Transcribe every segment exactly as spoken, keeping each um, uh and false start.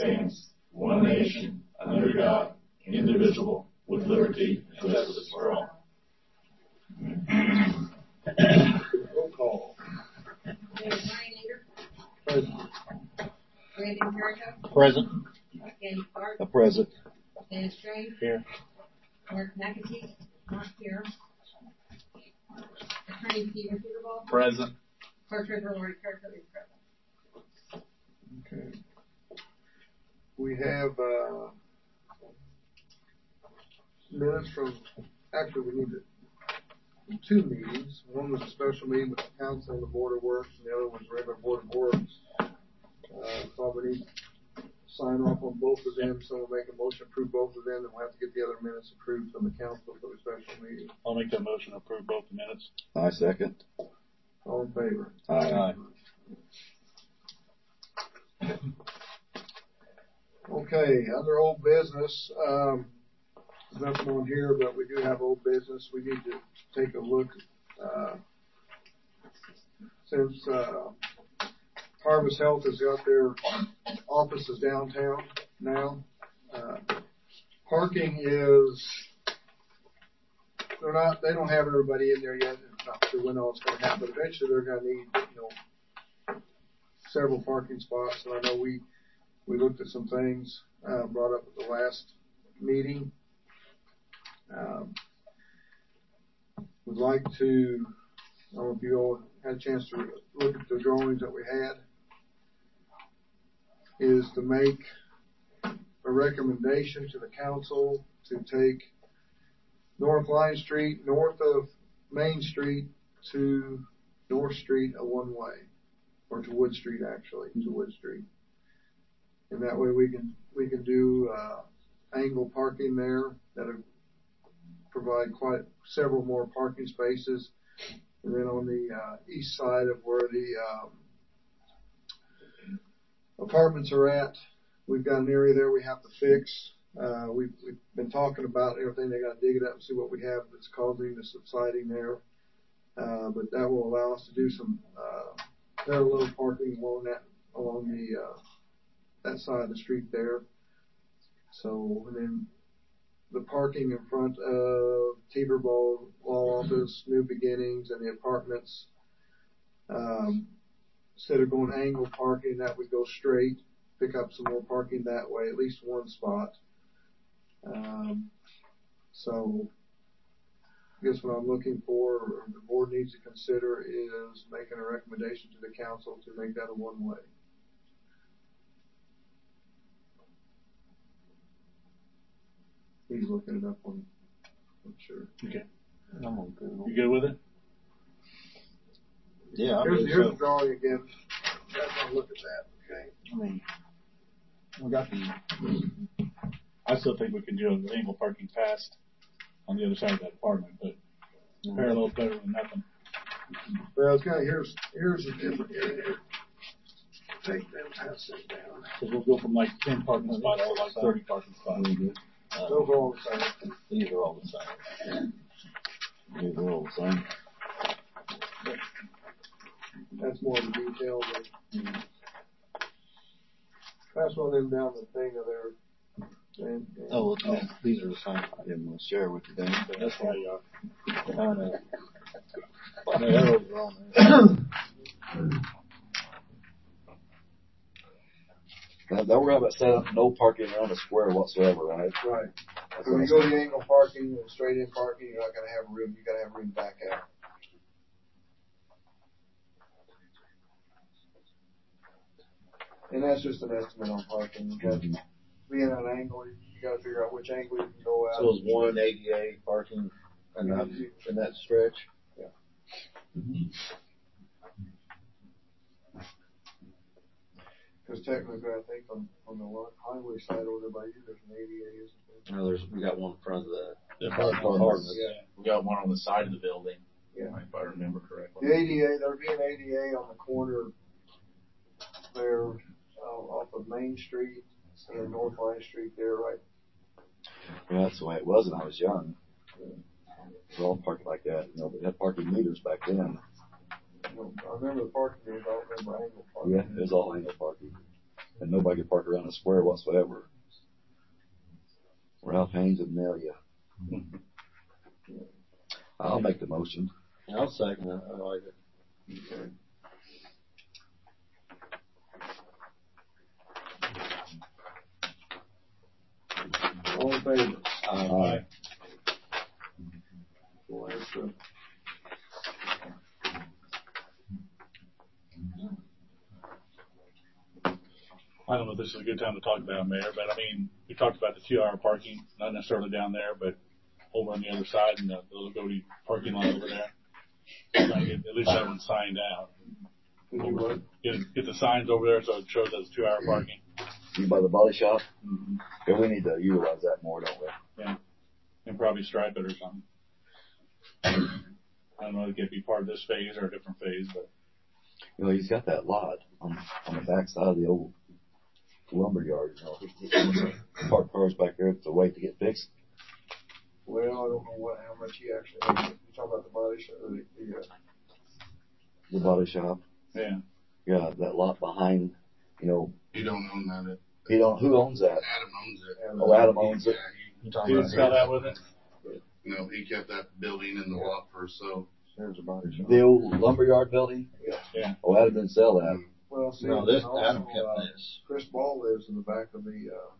stands, one nation, under God, indivisible, with liberty and justice for all. Roll call. David Ryan Leader. Present. Brandon Jericho. Present. Danny Clark. A present. Dennis Strange. Here. Mark McAtee. Not here. Attorney Peter Peterball. Present. Clerk Treasurer Lori Kirkland is present. Okay. We have uh, minutes from, actually we need to, two meetings. One was a special meeting with the council and the Board of Works, and the other was regular Board of Works. Uh, so we need to sign off on both of them, so we'll make a motion to approve both of them, and we'll have to get the other minutes approved from the council for the special meeting. I'll make that motion to approve both the minutes. I second. All in favor? Aye. Aye. Okay, under old business, um, there's nothing on here, but we do have old business. We need to take a look, uh, since, uh, Harvest Health has got their offices downtown now. Uh, parking is, they're not, they don't have everybody in there yet. It's not sure when all it's going to happen, but eventually they're going to need, you know, several parking spots. And I know we, we looked at some things, uh, brought up at the last meeting. Um, would like to, I don't know if you all had a chance to look at the drawings that we had, is to make a recommendation to the council to take North Line Street, north of Main Street, to North Street a one-way, or to Wood Street actually, to Wood Street. And that way we can, we can do, uh, angle parking there that'll provide quite several more parking spaces. And then on the, uh, east side of where the, um, apartments are at, we've got an area there we have to fix. Uh, we've, we've been talking about everything. They got to dig it up and see what we have that's causing the subsiding there. Uh, but that will allow us to do some, uh, parallel parking along that, along the, uh, that side of the street there. So, and then the parking in front of Teeter-Ball Law Office, New Beginnings, and the apartments, um, instead of going angle parking, that would go straight, pick up some more parking that way, at least one spot. Um, so I guess what I'm looking for, or the board needs to consider, is making a recommendation to the council to make that a one-way. He's looking it up on, I'm sure. Okay. I'm on Google. You good with it? Yeah, I Here's, mean, here's so, the drawing again. You guys want to look at that, okay? I mean, we got the, I still think we can do an angle parking past on the other side of that apartment, but mm-hmm. Parallel's better than nothing. Well, it's kind of, here's, here's a different area. Take them, pass them down. Because we'll go from like ten parking spots to like thirty parking spots. Uh, Those are all the same. these are all the same. These are all the same. That's more of the detail, but mm-hmm. Pass one of them down the thing of there. And, and oh, yeah, these are the same. I didn't want to share with you, Dan. That's why you are. I know. The arrows are on there. Now, now we're going to set up no parking around the square whatsoever, right? Right. That's So when you go to the angle parking, straight in parking, you're not going to have room. You got to have room back out. And that's just an estimate on parking. You got to be in an angle. You got to figure out which angle you can go out. So it's one A D A parking in that, in that stretch? Yeah. Mm-hmm. Because technically, I think on, on the highway side over there by you, there's an A D A, isn't there? No, there's, we got one in front of the, The apartment. apartments. Yeah. We got one on the side of the building. Yeah. If I remember correctly. The A D A, there'll be an A D A on the corner there, uh, off of Main Street and North Line Street there, right? Yeah, that's the way it was when I was young. We're all parking like that. You know, they had parking meters back then. I remember the parking meters, I don't remember angle parking. Yeah, it was all angle parking. and nobody could park around the square whatsoever. Ralph Haynes would nail you. I'll make the motion. I'll second it. I like it. Okay. All in favor? Aye. Well, that's, uh, I don't know if this is a good time to talk about it, Mayor, but I mean, we talked about the two-hour parking, not necessarily down there, but over on the other side in the, the Lagodi parking lot over there. Trying to get at least that one signed out. did you what? Get, get the signs over there so it shows that it's two-hour parking. You by the body shop? Mm-hmm. Yeah, we need to utilize that more, don't we? Yeah. And probably stripe it or something. I don't know if it could be part of this phase or a different phase, but. You know, he's got that lot on, on the back side of the old lumber yard, you know. He, he park cars back there to wait to get fixed. Well, I don't know what, how much he actually has. You talking about the body shop, or the, the, uh, The body shop. Yeah. Yeah, that lot behind, you know. You don't own that. He don't, who owns that? Adam owns it. Oh, Adam owns it. Yeah, He didn't sell that with it? he, you know, he kept that building in the lot for so. there's a body shop. The old lumberyard building? Yeah. Oh, Adam didn't sell that. Well, see, No, this and also, Adam kept uh, this. Chris Ball lives in the back of the, uh,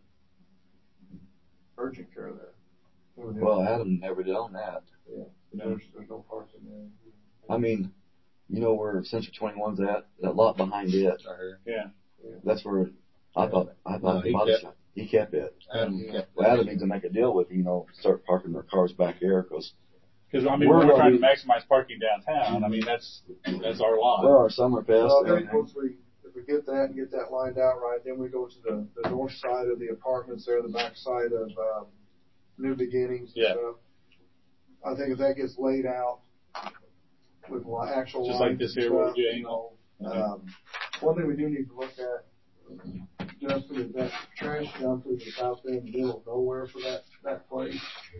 urgent care there. Well, Adam never did own that. Yeah, there's, there's no parking there. I mean, you know where Century twenty-one's at? That lot behind it. Right here. Yeah. That's where I thought, I No, thought he the body kept- shop. He kept it. Adam kept Well, Adam needs to make a deal with, you know, start parking their cars back there, because Because, I mean, We're we're, gonna trying to be- maximize parking downtown. I mean, that's, that's our lot. where our Summerfest Well, and then everything. once we, if we get that and get that lined out right, then we go to the, the north side of the apartments there, the back side of, um, New Beginnings and Yeah. stuff. I think if that gets laid out with li- actual Just lines like this and here where stuff, we do you angle. know, um, one thing we do need to look at, Justin, is that trash dump is out there in the middle of nowhere for that, that place,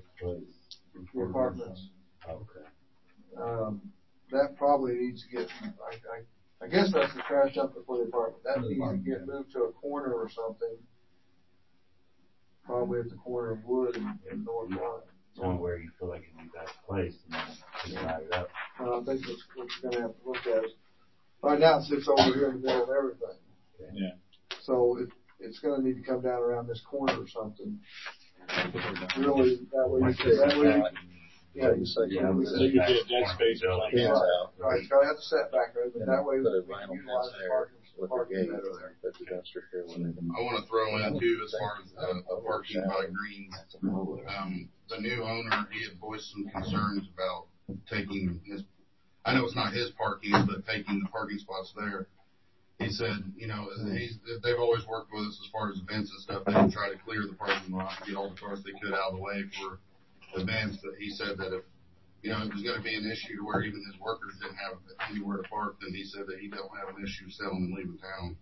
the apartments. Okay. Um, that probably needs to get, I, I, I guess that's the trash dump for the apartment. That needs to get moved to a corner or something. Probably at the corner of Wood and, and North Line. Somewhere you feel like it'd be best placed and then divide it up. Uh, I think that's what you're gonna have to look at. Right now it sits over here in the middle of everything. Yeah. So it, it's gonna need to come down around this corner or something. Really, that way, you can- that way, yeah, you say, Yeah, we So you say, could be a dead space or something. Fence right, out. right, it's gotta have the setback, right, but And that way we put a can vinyl utilize fence the there parking, with the parking gate. better there. Put the dumpster here when they can. I want to throw in too, as far as uh, the parking by Greens. Um, the new owner, he had voiced some concerns about taking his, I know it's not his parking, but taking the parking spots there. He said, you know, he's, they've always worked with us as far as events and stuff. They would try to clear the parking lot, get all the cars they could out of the way for events. But he said that if, you know, it was going to be an issue to where even his workers didn't have anywhere to park, then he said that he don't have an issue selling and leaving town.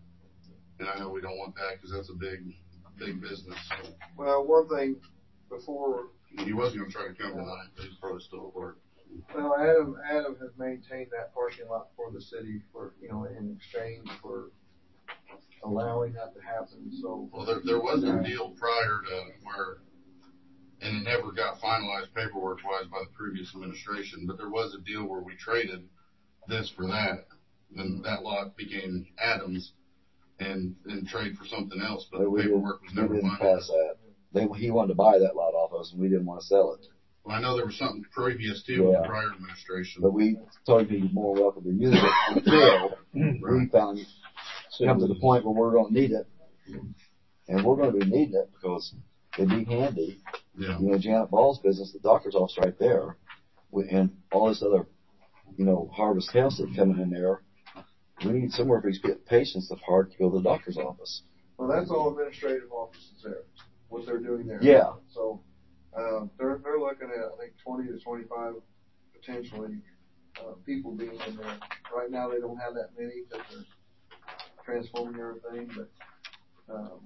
And I know we don't want that because that's a big, big business. So Well, one thing before, he wasn't going to try to come tonight, but he's probably still at work. well, Adam, Adam has maintained that parking lot for the city for, you know, in exchange for allowing that to happen, so. Well, there, there was a deal prior to where, and it never got finalized paperwork wise by the previous administration, but there was a deal where we traded this for that. Then that lot became Adams and, and trade for something else, but But the we didn't, paperwork was we never didn't pass finalized. that. They, he wanted to buy that lot off us, and we didn't want to sell it. Well, I know there was something previous too with Yeah. the prior administration. But we told him he was more welcome to use it until we found, come to the point where we're going to need it. And we're going to be needing it because it'd be handy. Yeah. You know, Janet Ball's business, the doctor's office right there, we- and all this other, you know, Harvest Health that's coming in there. We need somewhere for these patients to park to go to the doctor's office. Well, that's all administrative offices there, what they're doing there. Yeah. So, um, they're, they're looking at, I think, twenty to twenty-five potentially, uh, people being in there. Right now, they don't have that many because they're transforming everything, but, um,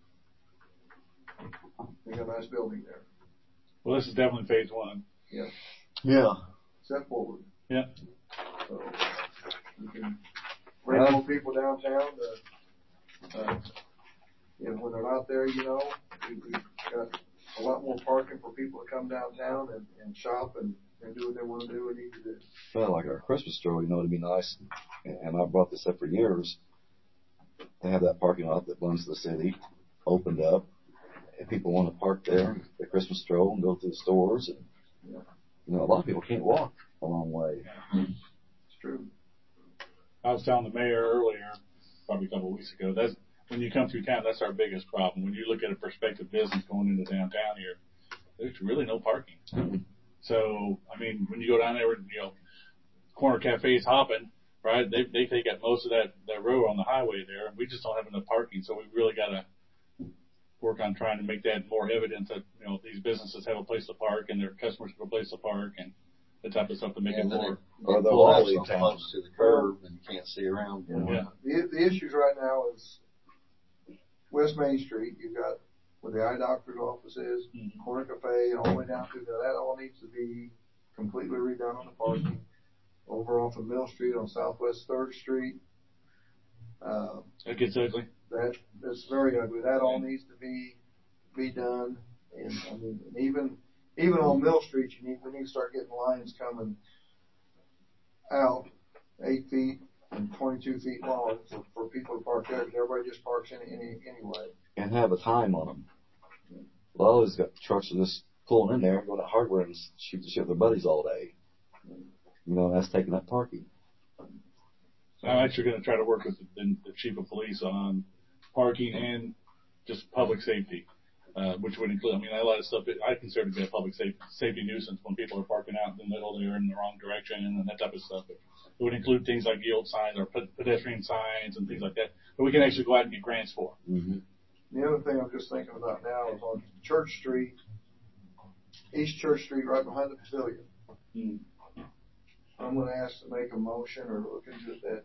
they got a nice building there. Well, this is definitely phase one. Yeah. Yeah. Step forward. Yeah. So, you can bring more people downtown to Uh, you know, when they're not there, you know, we, we've got a lot more parking for people to come downtown and, and shop and, and do what they want to do and need to do. Well, like our Christmas stroll, you know, it'd be nice, and I brought this up for years, to have that parking lot that belongs to the city opened up. If people want to park there, the Christmas stroll, and go through the stores, and you know, a lot of people can't walk a long way. It's true. I was telling the mayor earlier, probably a couple of weeks ago, that's when you come through town, that's our biggest problem. When you look at a prospective business going into downtown here, there's really no parking. So, I mean, when you go down there, you know, corner cafes hopping, right? They they take up most of that that row on the highway there, and we just don't have enough parking. So we really got to work on trying to make that more evident that, you know, these businesses have a place to park and their customers have a place to park and that type of stuff to make And it then more. Or they'll Pull all out leave so town. close to the curb and you can't see around. You know, Yeah. the, the issues right now is West Main Street. You've got where the eye doctor's office is, Mhm. corner cafe, and all the way down through there. That all needs to be completely redone on the parking. Over off of Mill Street on Southwest Third Street. Uh, That gets ugly. that that's very ugly. That all needs to be be done. And I mean, and even even on Mill Street, you need we need to start getting lines coming out eight feet and twenty-two feet long for, for people to park there. Because everybody just parks in any anyway. And have a time on them. A lot of these got trucks are just pulling in there, going to hardware and shoot the shit with their buddies all day. You know, and that's taking up parking. I'm actually going to try to work with the, the chief of police on parking and just public safety, uh, which would include, I mean, a lot of stuff that I consider to be a public safety, safety nuisance when people are parking out in the middle there in the wrong direction and that type of stuff. But it would include things like yield signs or pedestrian signs and things like that. But we can actually go out and get grants for. Mm-hmm. The other thing I'm just thinking about now is on Church Street, East Church Street, right behind the pavilion. Mm. I'm going to ask to make a motion or look into that.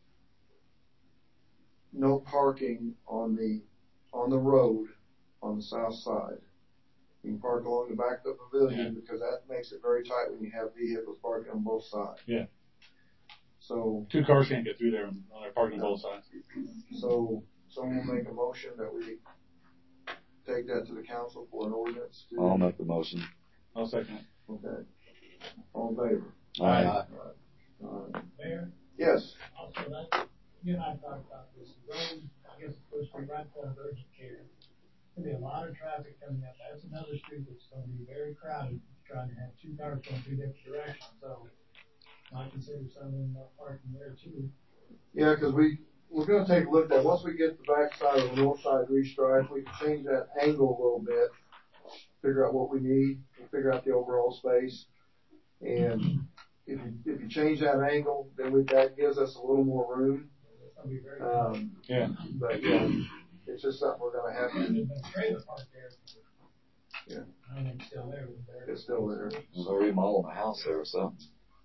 No parking on the on the road on the south side. You can park along the back of the pavilion Yeah. because that makes it very tight when you have vehicles parking on both sides. Yeah. So Two cars can't get through there on their parking on both sides. so someone will make a motion that we take that to the council for an ordinance. To, I'll make the motion. I'll second it. Okay. All in favor? Aye. All right. All right. Mayor, Yes. also that, you and I talked about this, the road, I guess it's supposed to be right for urgent care. There'll be a lot of traffic coming up, that's another street that's gonna be very crowded, trying to have two cars going two different directions, so I consider some of them uh, parking there too. Yeah, because we, we're going to take a look at that. Once we get the back side of the north side restriped, we can change that angle a little bit, figure out what we need, and figure out the overall space. And if you, if you change that angle, then we, that gives us a little more room. It's gonna be very. Um, Yeah. but yeah, it's just something we're going to have There's to, been a trailer park there. Yeah. I don't think it's still there, but there. it's still there. They're remodeling a house there or something.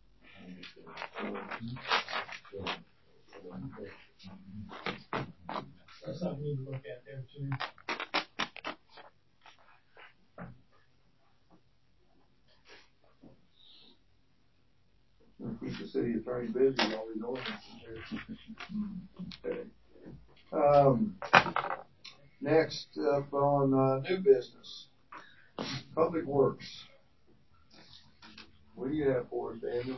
That's something we need to look at there too. And keep the city attorney busy while we know it. Okay. Um, next up on, uh, new business. Public Works. What do you have for us, Daniel?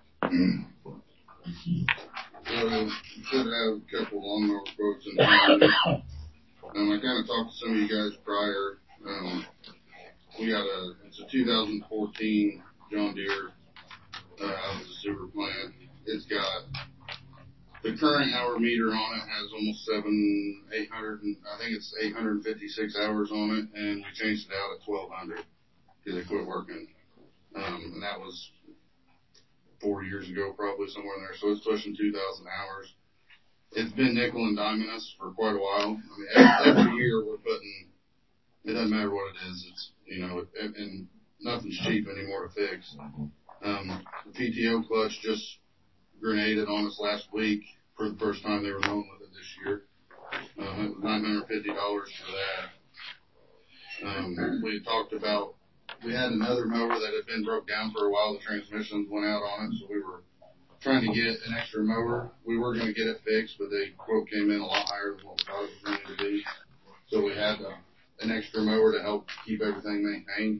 So, we should have a couple lawnmower quotes in front of you. Um, I kind of talked to some of you guys prior. Um, we got a, it's a two thousand fourteen John Deere, uh, out of the sewer plant. It's got, the current hour meter on it has almost seven, eight hundred, and I think it's eight hundred fifty-six hours on it, and we changed it out at twelve hundred because it quit working. Um, and that was four years ago, probably somewhere in there. So it's pushing two thousand hours. It's been nickel and diming us for quite a while. I mean, every, every year we're putting, it doesn't matter what it is. It's, you know, it, and nothing's cheap anymore to fix. Um, the P T O clutch just grenaded on us last week for the first time they were mowing with it this year. Um, it was nine hundred fifty dollars for that. Um, we had talked about, we had another mower that had been broke down for a while. The transmissions went out on it, so we were trying to get an extra mower. We were going to get it fixed, but the quote came in a lot higher than what we thought it was going to be. So we had uh, an extra mower to help keep everything maintained.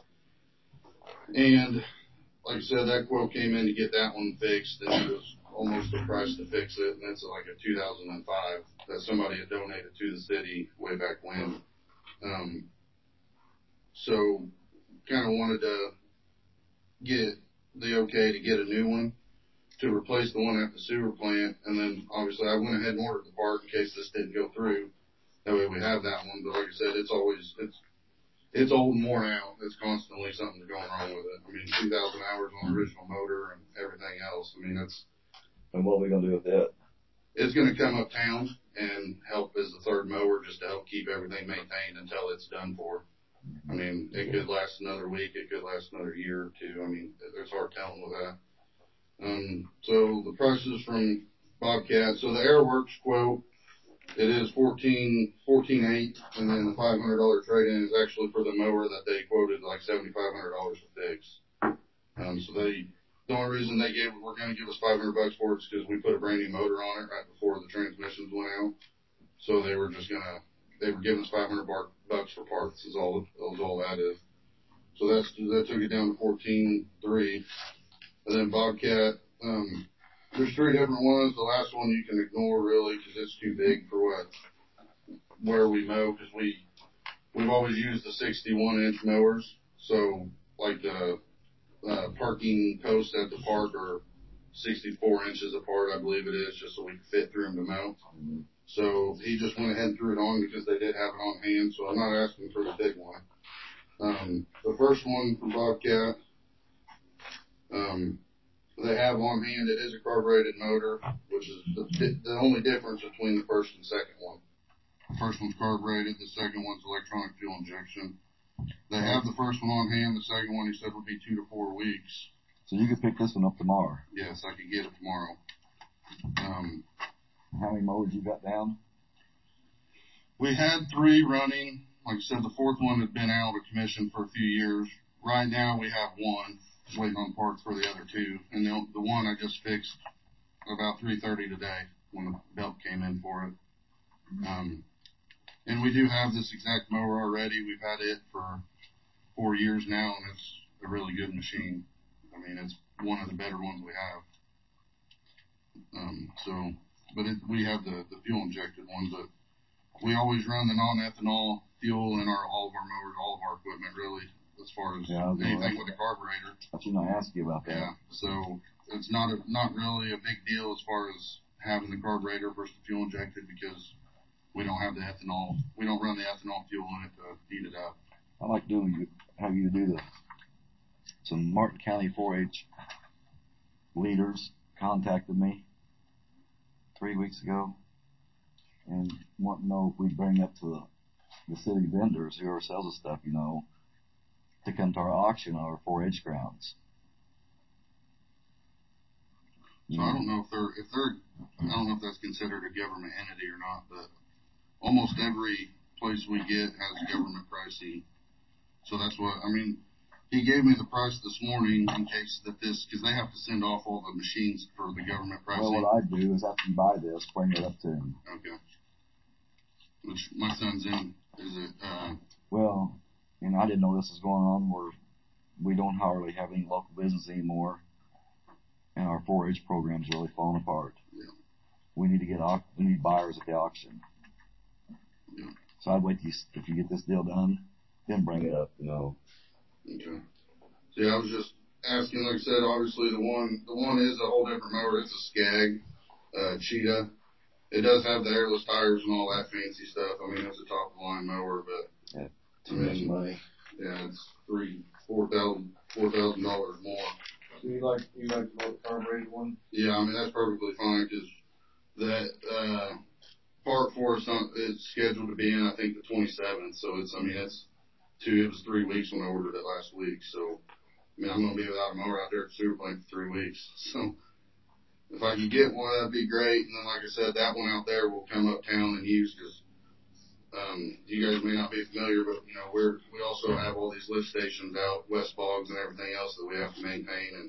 And like I said, that quote came in to get that one fixed, and it was almost the price to fix it. And that's like a two thousand five that somebody had donated to the city way back when. Um, so kind of wanted to get the okay to get a new one to replace the one at the sewer plant. And then obviously I went ahead and ordered the part in case this didn't go through. That way we have that one. But like I said, it's always, it's, it's old and worn out. It's constantly something going wrong with it. I mean, two thousand hours on the original motor and everything else. I mean, it's. And what are we going to do with that? It's going to come uptown and help as the third mower just to help keep everything maintained until it's done for. I mean, it could last another week. It could last another year or two. I mean, there's hard telling with that. Um, so the prices from Bobcat. So the Airworks quote, it is fourteen, fourteen eight, and then the five hundred dollars trade-in is actually for the mower that they quoted like seventy-five hundred dollars to fix. Um, so they, the only reason they gave, were going to give us five hundred bucks for it is because we put a brand new motor on it right before the transmissions went out. So they were just gonna, they were giving us five hundred bucks for parts is all, is all that is. So that's, that took it down to fourteen three. And then Bobcat, um, there's three different ones. The last one you can ignore really because it's too big for what, where we mow, because we, we've always used the sixty-one inch mowers. So like the, uh, parking posts at the park are sixty-four inches apart, I believe it is, just so we can fit through them to mount. Mm-hmm. So he just went ahead and threw it on because they did have it on hand. So I'm not asking for the big one. Um, the first one from Bobcat, um, they have on hand, it is a carbureted motor, which is the, the only difference between the first and second one. The first one's carbureted, the second one's electronic fuel injection. They have the first one on hand, the second one he said would be two to four weeks. So you could pick this one up tomorrow? Yes, I could get it tomorrow. Um, how many mowers you got down? We had three running. Like I said, the fourth one had been out of commission for a few years. Right now we have one, waiting on parts for the other two. And the, the one I just fixed about three thirty today when the belt came in for it. Um, and we do have this exact mower already. We've had it for four years now, and it's a really good machine. I mean, it's one of the better ones we have. Um, so, but it, we have the, the fuel injected one, but we always run the non-ethanol fuel in our, all of our mowers, all of our equipment really, as far as yeah, anything with the carburetor. I should not ask you about that. Yeah. So it's not a, not really a big deal as far as having the carburetor versus the fuel injected because we don't have the ethanol. We don't run the ethanol fuel in it to heat it up. I like doing, have you do the, some Martin County four H leaders contacted me three weeks ago and want to know if we bring up to the, the city vendors who are sells us stuff, you know, to come to our auction on our four H grounds. So I don't know if they're, if they're, I don't know if that's considered a government entity or not, but almost every place we get has government pricing. So that's what, I mean, he gave me the price this morning in case that this, because they have to send off all the machines for the government pricing. Well, what I do is after you buy this, bring it up to him. Okay. Which my son's in, is it, uh, well, you know, I didn't know this was going on where we don't hardly have any local business anymore and our four H program's really falling apart. Yeah. We need to get, we need buyers at the auction. Yeah. So I'd wait till you, if you get this deal done, then bring it up, you know. Okay. So yeah, I was just asking, like I said, obviously the one, the one is a whole different mower. It's a Skag, uh, Cheetah. It does have the airless tires and all that fancy stuff. I mean, it's a top of the line mower, but. Yeah. Too much money. Yeah, it's three, four thousand, four thousand dollars more. So you like, you like the carbureted one? Yeah, I mean, that's perfectly fine because that, uh, part for us is scheduled to be in, I think, the twenty-seventh. So it's, I mean, it's two, it was three weeks when I ordered it last week. So, I mean, I'm going to be without a mower out there at the sewer plant for three weeks. So, if I could get one, that'd be great. And then, like I said, that one out there will come uptown and use because, um, you guys may not be familiar, but, you know, we're, we also have all these lift stations out, West Boggs and everything else that we have to maintain. And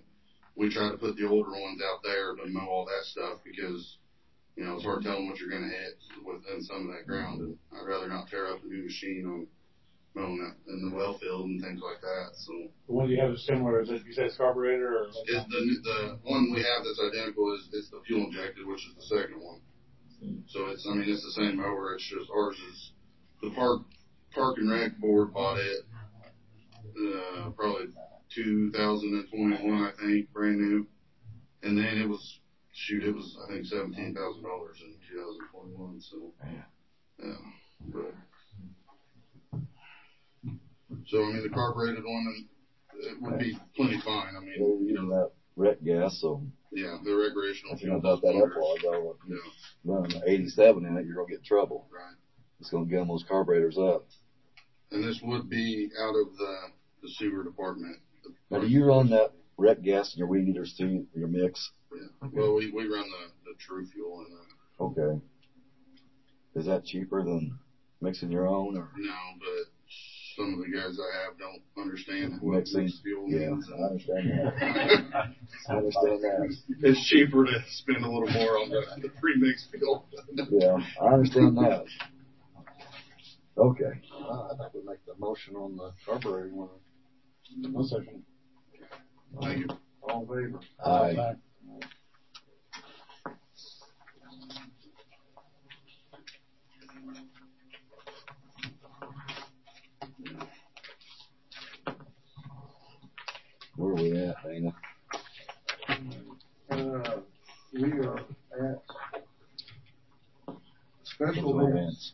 we try to put the older ones out there to mow all that stuff because, you know, it's hard telling what you're going to hit within some of that ground. And I'd rather not tear up a new machine on mowing that in the well field and things like that. So The one you have is similar. Is it, you said it's carburetor or? is the the one we have that's identical is it's the fuel injected, which is the second one. So it's I mean it's the same mower. It's just ours is the park park and rec board bought it uh, probably two thousand twenty-one, I think, brand new, and then it was shoot it was I think seventeen thousand dollars in two thousand twenty-one. So yeah, but. So, I mean, the carbureted one, it would be plenty fine. I mean, They're you using know, that wreck gas, so yeah, the recreational if you fuel. don't dump that up while ago, if Yeah, you're running eighty-seven in it, you're going to get in trouble. right. It's going to gum those carburetors up. And this would be out of the, the sewer department. Now, do you run that wreck gas in your weed eaters too, your mix? Yeah. Well, we, we run the, the true fuel in that. Okay. Is that cheaper than mixing your own? Or? No, but some of the guys I have don't understand what Mixing? mixed fuel Yeah, means. I understand that. I understand that. It's cheaper to spend a little more on the, the pre-mixed fuel. Yeah, I understand that. Okay. Uh, I'd like to make the motion on the carburetor one. One second. Thank you. All in favor? Aye. Where are we at, Dana? Uh, we are at special Those events.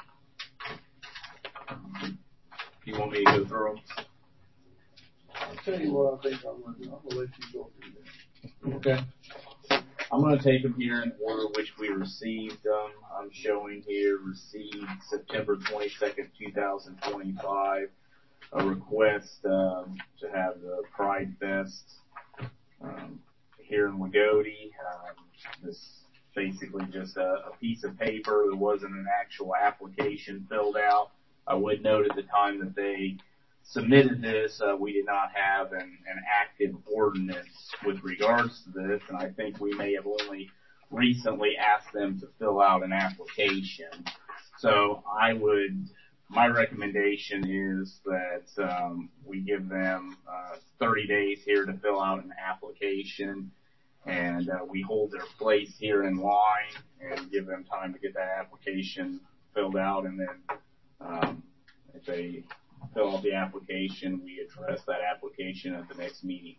You want me to go through them? I'll tell you what I think I'm gonna do. I'm gonna let you go through that. Okay. I'm going to take them here in order which we received them. I'm showing here received September twenty-second, twenty twenty-five, a request um, to have the Pride Fest um, here in Lagodi. Um, this basically just a, a piece of paper. There wasn't an actual application filled out. I would note at the time that they submitted this, uh, we did not have an, an active ordinance with regards to this, and I think we may have only recently asked them to fill out an application. So I would, my recommendation is that um, we give them uh, thirty days here to fill out an application, and uh, we hold their place here in line and give them time to get that application filled out, and then um, if they fill out the application, we address that application at the next meeting.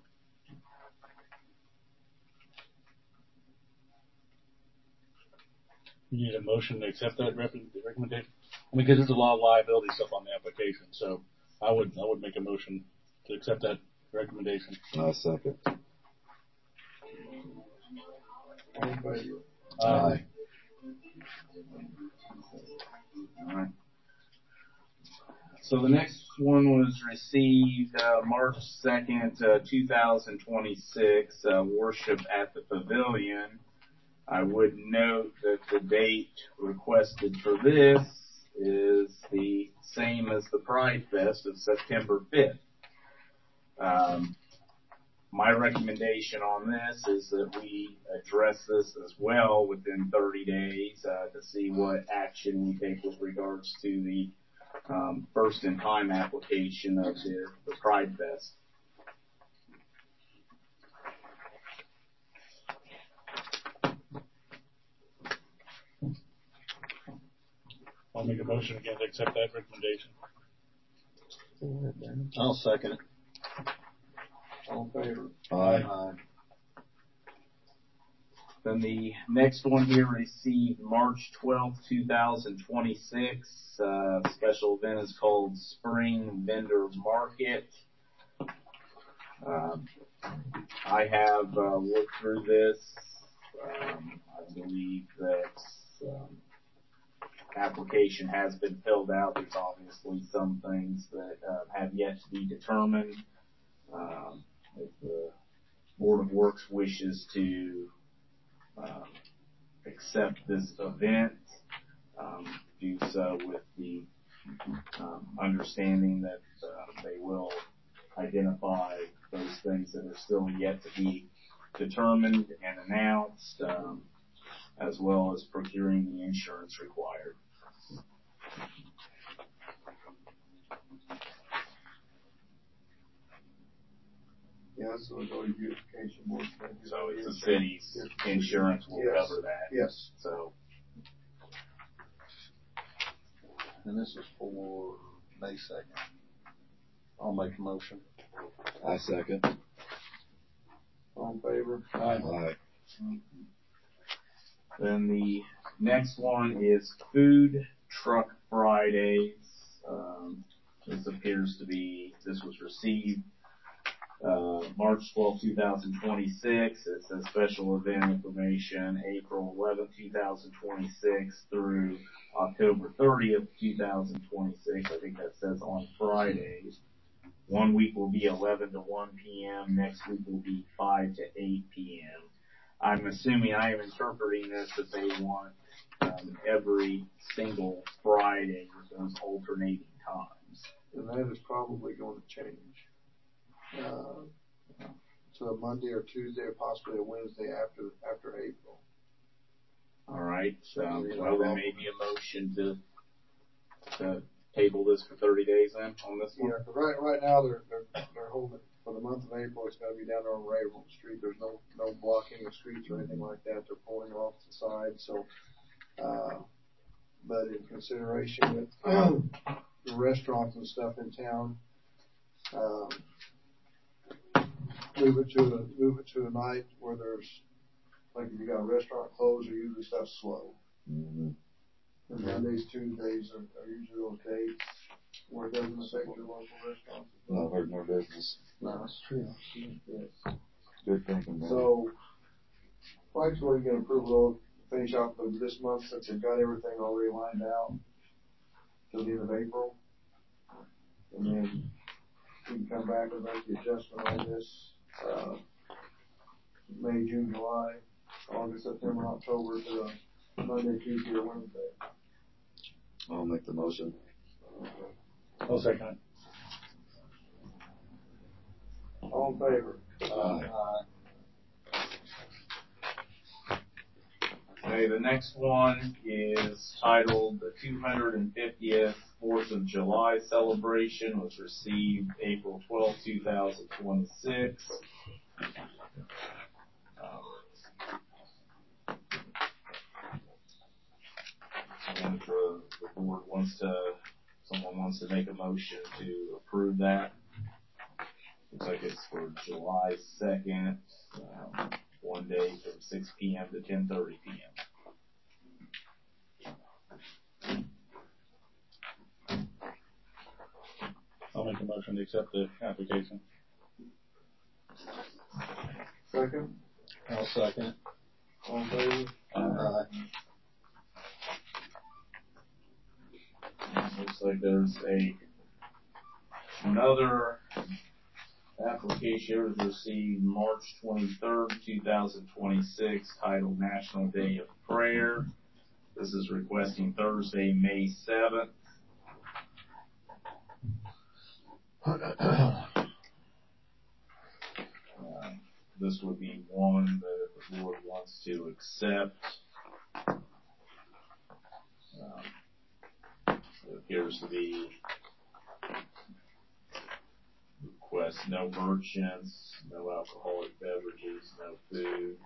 You need a motion to accept that rep- recommendation? I mean, because there's a lot of liability stuff on the application, so I would, I would make a motion to accept that recommendation. I second. All in favor? Aye. All right. So the next one was received uh, March second, uh, twenty twenty-six, uh, worship at the pavilion. I would note that the date requested for this is the same as the Pride Fest of September fifth. Um, my recommendation on this is that we address this as well within thirty days uh, to see what action we take with regards to the Um, first in time application of the, the Pride Fest. I'll make a motion again to accept that recommendation. I'll second it. All in favor? Aye. Aye. Then the next one here received March twelfth, twenty twenty-six. Uh, special event is called Spring Vendor Market. Um, I have uh, looked through this. Um, I believe that um, application has been filled out. There's obviously some things that uh, have yet to be determined. Um, if the Board of Works wishes to um, accept this event, um, do so with the um, understanding that uh, they will identify those there's things that are still yet to be determined and announced, um, as well as procuring the insurance required. Yeah, so we'll go to beautification board. So it's the city's Yes. insurance will Yes. cover that. Yes. So, And this is for May second. I'll make a motion. I second. All in favor? Aye. then the next one is Food Truck Fridays. Um, this appears to be, this was received Uh, March twelfth, two thousand twenty-six. It says special event information, April eleventh, two thousand twenty-six through October thirtieth, two thousand twenty-six. I think that says on Fridays. One week will be eleven to one p.m. Next week will be five to eight p.m. I'm assuming, I am interpreting this that they want um, every single Friday with those alternating times. And that is probably going to change. Uh, to a Monday or Tuesday or possibly a Wednesday after, after April. All right. Um, well, there may be a motion to, to table this for thirty days then on this one. Yeah, 'cause right, right now they're, they're, they're holding it for the month of April. It's gonna be down there on Railroad Street. There's no, no blocking of streets or anything like that. They're pulling off the side, so, uh, but in consideration with the restaurants and stuff in town, um, move it to a, move it to a night where there's, like if you got a restaurant closed, or usually stuff's slow. Mm-hmm. And Mondays, Tuesdays are, are usually those days where it doesn't affect your local restaurants. No hurt, no business. No, that's true. Yes. Good thinking, man. So, flexible, you can approve those, finish off of this month since they've got everything already lined out till the end of April. And then we can come back and make the adjustment on this, uh, May, June, July, August, September, October to Monday, Tuesday, or Wednesday. I'll make the motion. I'll second it. All in favor? Aye. Okay, the next one is titled the two hundred fiftieth Fourth of July Celebration, was received April twelfth, two thousand twenty-six. Um, and the, the board wants to, someone wants to make a motion to approve that. Looks like it's for July second, um, one day from six p.m. to ten thirty p.m. I'll make a motion to accept the application. Second? I'll second. All in favor? Aye. Looks like there's a, another application was received March twenty-third, two thousand twenty-six, titled National Day of Prayer. This is requesting Thursday, May seventh. Uh, this would be one that the board wants to accept. Um, it appears to be request no merchants, no alcoholic beverages, no food.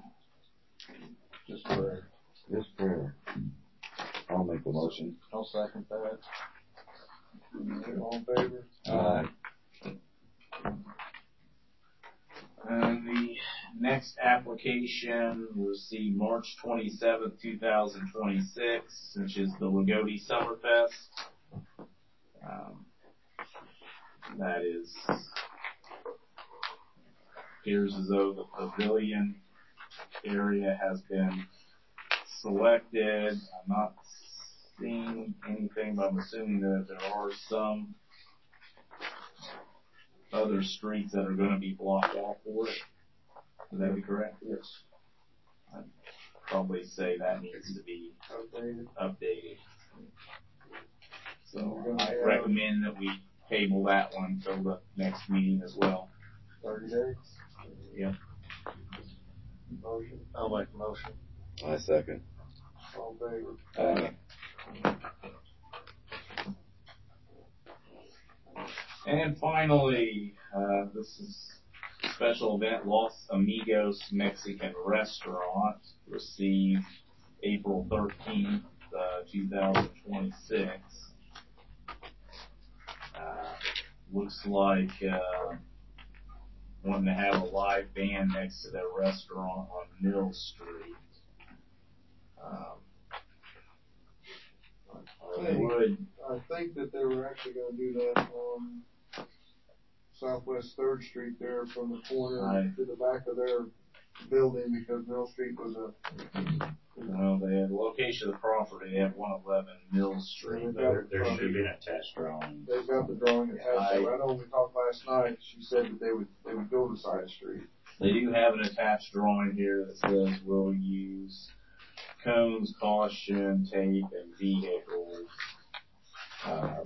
Just prayer. Just prayer. I'll make the motion. I'll second that. All in favor? Aye. And the next application was received March twenty-seventh, two thousand twenty-six, which is the Lagodi Summerfest. Um, that is, appears as though the pavilion area has been selected. I'm not seeing anything, but I'm assuming that there are some other streets that are going to be blocked off for it. Would that be correct? Yes. I'd probably say that needs to be Updated. updated. So We're gonna I have- recommend that we table that one until the next meeting as well. Thirty days. Yep. Motion, I'll make a motion. I second. all in favor? Aye. And finally, uh, this is special event Los Amigos Mexican Restaurant, received April thirteenth, uh, two thousand twenty-six. Uh, looks like, uh, wanting to have a live band next to their restaurant on Mill Street. Um, I would, I think that they were actually gonna do that on Southwest Third Street there from the corner Right. to the back of their building because Mill Street was a, well, they have the location of the property, they have one eleven Mill Street. They've There, got- there should be an attached drawing. they've got the drawing attached. I- I know when we talked last night, she said that they would, they would go to side street. They do have an attached drawing here that says we'll use cones, caution, tape, and vehicles. Um,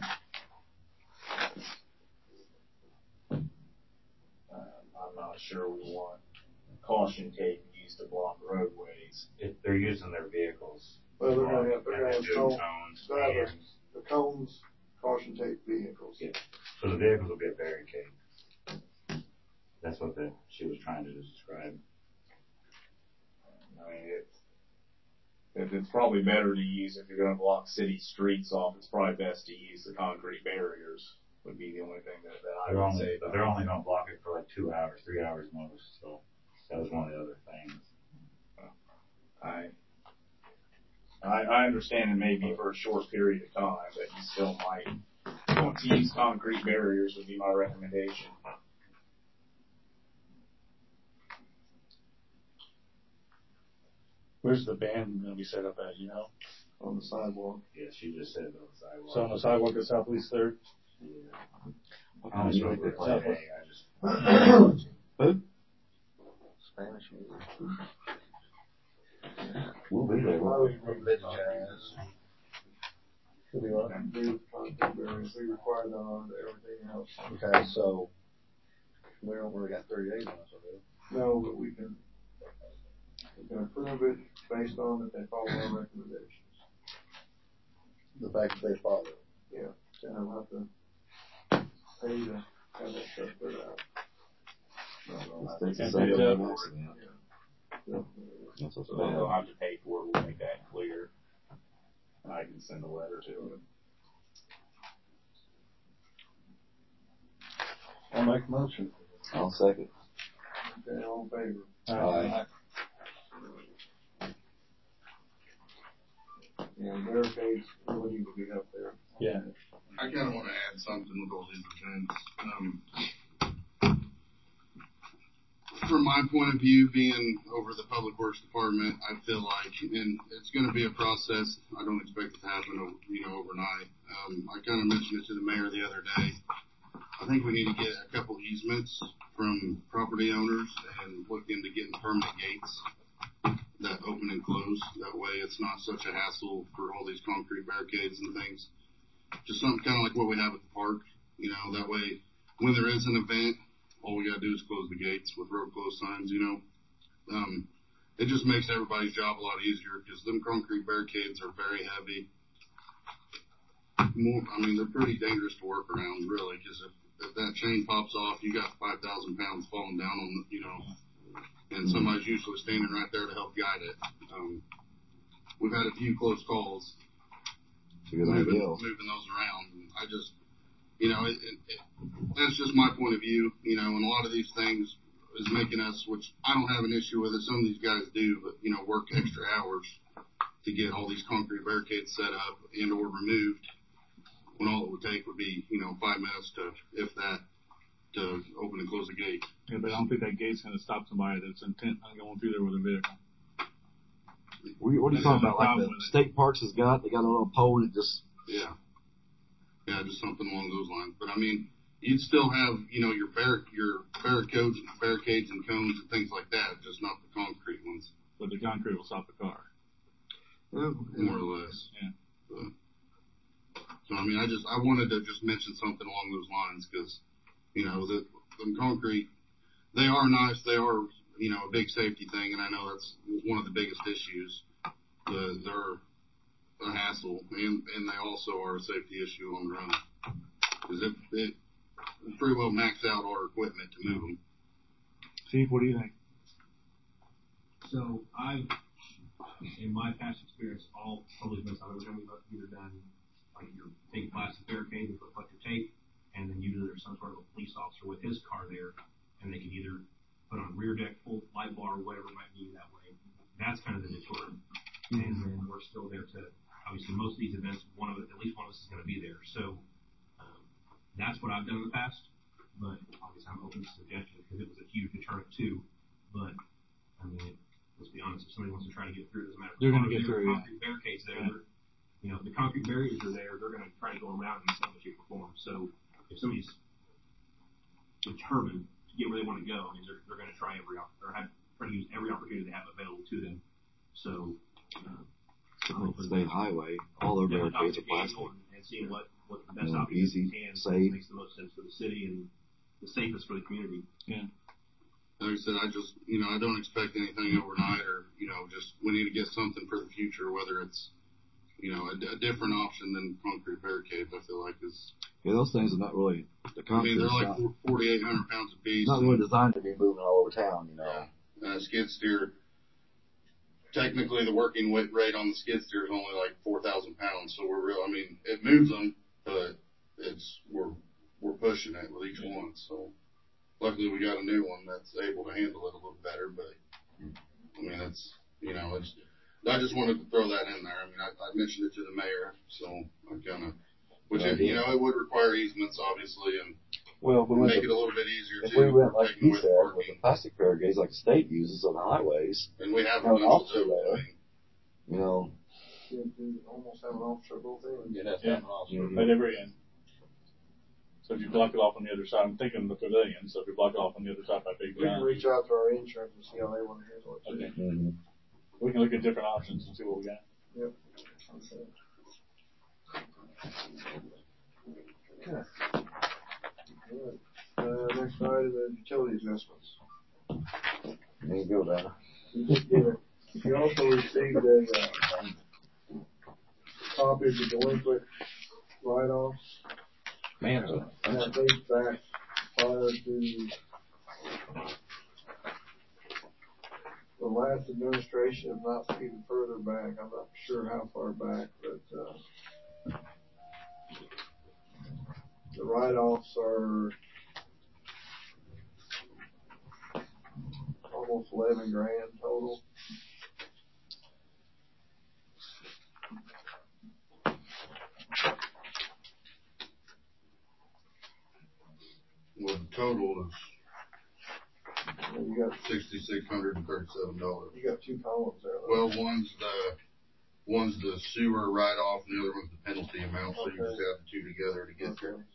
I'm not sure we want caution tape used to block roadways. If they're using their vehicles. Well, they're gonna have, they're gonna have And cone- doing cones, they'll have and- the cones, caution tape vehicles. Yeah. So the vehicles will be a barricade. That's what the, she was trying to describe. I mean, it's, if it's probably better to use, if you're gonna block city streets off, it's probably best to use the concrete barriers, would be the only thing that, that I They're would only, say. but they're only gonna block it for like two hours, three hours most, so that was one of the other things. I, I, I understand it may be for a short period of time, but you still might want to use concrete barriers would be my recommendation. Where's the band gonna be set up at, you know? On the sidewalk. Yeah, she just said it on the sidewalk. So on the sidewalk at Southeast Third? Yeah. What I kind of don't know music where they it's play? today, I just. Who? Spanish music. We'll be there. Well, we From mid jazz. Should be what? agree with concrete barriers. We require that on everything else. Okay, so we don't really got thirty days on us, do we? No, but we can, we can approve it based on that they follow our recommendations. The fact that they follow. Yeah, and I'll have to pay to have that stuff cleared out. Mistakes Can't is like pick it an up. accident. Yeah. That's what's So they'll bad. have to pay for it, we'll make that clear. And I can send a letter to them. I'll make a motion. I'll second. Okay, all in favor? Aye. And barricades really need to be up there. Yeah. I kind of want to add something with all these events. Um, from my point of view, being over the Public Works Department, I feel like, and it's going to be a process. I don't expect it to happen, you know, overnight. Um, I kind of mentioned it to the mayor the other day. I think we need to get a couple easements from property owners and look into getting permanent gates that open and close. That way it's not such a hassle for all these concrete barricades and things. Just something kind of like what we have at the park, you know, that way when there is an event, all we gotta do is close the gates with road close signs, you know. Um, it just makes everybody's job a lot easier because them concrete barricades are very heavy. More, I mean, they're pretty dangerous to work around, really, because if, if that chain pops off, you got five thousand pounds falling down on the, you know, and somebody's usually standing right there to help guide it. Um, we've had a few close calls. It's a good moving, idea. moving those around. And I just, you know, it, it, it, that's just my point of view, you know, and a lot of these things is making us, which I don't have an issue with it. Some of these guys do, but, you know, work extra hours to get all these concrete barricades set up and or removed when all it would take would be, you know, five minutes to, if that, to open and close the gate. Yeah, but I don't think that gate's gonna stop somebody that's intent on going through there with a vehicle. What, what are you That's talking the about? Like problem the with it. state parks has got, they got a little pole that just, Yeah. Yeah, just something along those lines. But I mean, you'd still have, you know, your bar- your barricades, barricades and cones and things like that, just not the concrete ones, But the concrete will stop the car. more or less. Yeah. But, so I mean, I just I wanted to just mention something along those lines because, you know, the, the concrete, They are nice. They are, you know, a big safety thing, and I know that's one of the biggest issues. The, they're a hassle, and, and they also are a safety issue on the run. Because it, it pretty well max out our equipment to move them. Chief, what do you think? So I've, in my past experience, all public events I've ever done, we've either done like your big plastic barricade and put reflective tape, and then usually there's some sort of a police officer with his car there, and they can either put on rear deck, full light bar, whatever it might be that way. That's kind of the deterrent. Mm-hmm. And then we're still there to, obviously most of these events, one of it, at least one of us is going to be there. So um, that's what I've done in the past, but obviously I'm open to suggestions because it was a huge deterrent too. But I mean, let's be honest, if somebody wants to try to get through, it doesn't matter. They're going to get through, concrete yeah. barricades there. Yeah. You know, the concrete barriers are there. They're going to try to go around in some way, shape, or form. So if somebody's determined to get where they want to go, I mean, they're, they're going to try every op- or have, try to use every opportunity they have available to them. So, uh, so state highway, all their yeah, barricades are plastic. And, and seeing what, what the best you know, option easy, can safe. makes the most sense for the city and the safest for the community. Yeah. Like I said, I just, you know, I don't expect anything overnight, or, you know, just we need to get something for the future, whether it's, you know, a, a different option than concrete barricades. I feel like is. Yeah, those things are not really. The concrete. I mean, they're like forty-eight hundred pounds a piece. Not really designed to be moving all over town, you know. Yeah. And a skid steer. Technically, the working weight rate on the skid steer is only like four thousand pounds. So we're real. I mean, it moves them, but it's we're we're pushing it with each one. So. Luckily, we got a new one that's able to handle it a little better, but I mean, it's, you know, it's, I just wanted to throw that in there. I mean, I, I mentioned it to the mayor, so I kind of, which, yeah, it, you know, it would require easements, obviously, and well, we make to, it a little bit easier, if too. If we went, like he said, with, with the plastic barricades like the state uses on the highways, and we have, have an officer there, there, you know. You almost have an officer built in. You'd have to Yeah. have an officer. Mm-hmm. At every end. So if you block it off on the other side, I'm thinking the pavilion, so if you block it off on the other side by Big We can John. reach out to our insurance and see how they want to handle it. Okay. Mm-hmm. We can look at different options and see what we got. Yep. Okay. All right. Uh, next item is utility adjustments. There you go, Dana. You also received a uh, copy of the delinquent write-offs. Man, uh, and that dates back prior to the last administration, if not even further back. I'm not sure how far back, but uh, the write-offs are almost eleven grand total. Well, the total is And you got sixty-six hundred and thirty-seven dollars. you got two columns there. Though. Well, one's the one's the sewer write-off, and the other one's the penalty amount. So Okay. you just add the two together to get Okay. there.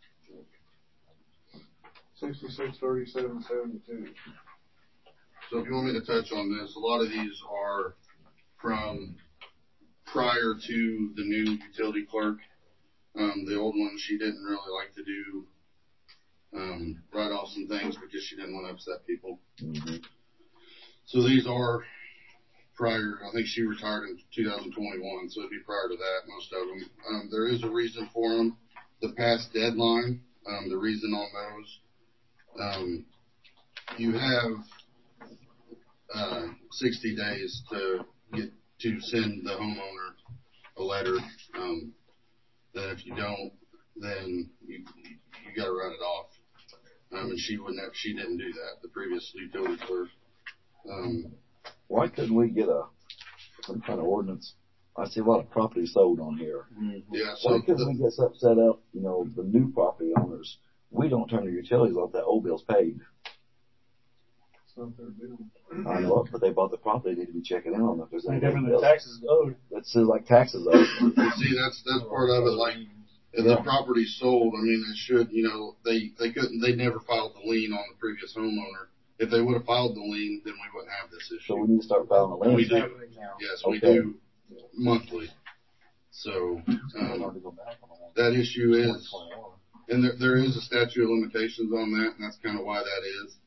Sixty-six thirty-seven seventy-two. So if you want me to touch on this, a lot of these are from prior to the new utility clerk. Um, the old one, she didn't really like to do um, write off some things because she didn't want to upset people. Mm-hmm. So these are prior. I think she retired in two thousand twenty-one, so it'd be prior to that. Most of them. Um, there is a reason for them. The past deadline. Um, the reason on those. Um, you have uh, sixty days to get to send the homeowner a letter. Um, then if you don't, then you you got to run it off. Um, and she wouldn't have, she didn't do that. The previous utility clerk. Um, Why couldn't we get a some kind of ordinance? I see a lot of property sold on here. Mm-hmm. Yeah. So why couldn't the, we get something set up? You know, the new property owners, we don't turn the utilities off. That old bill's paid. That's not their bill. I know, but they bought the property. They need to be checking in on it. If there's any different than bills. taxes owed. That's like taxes owed. See, that's that's part of it. Like, if Yeah. the property's sold, I mean, it should, you know, they they couldn't, they never filed the lien on the previous homeowner. If they would have filed the lien, then we wouldn't have this issue. So we need to start filing a lien. We do. happening now. Yes, we Okay. do monthly. So um, that issue is, and there there is a statute of limitations on that, and that's kind of why that is.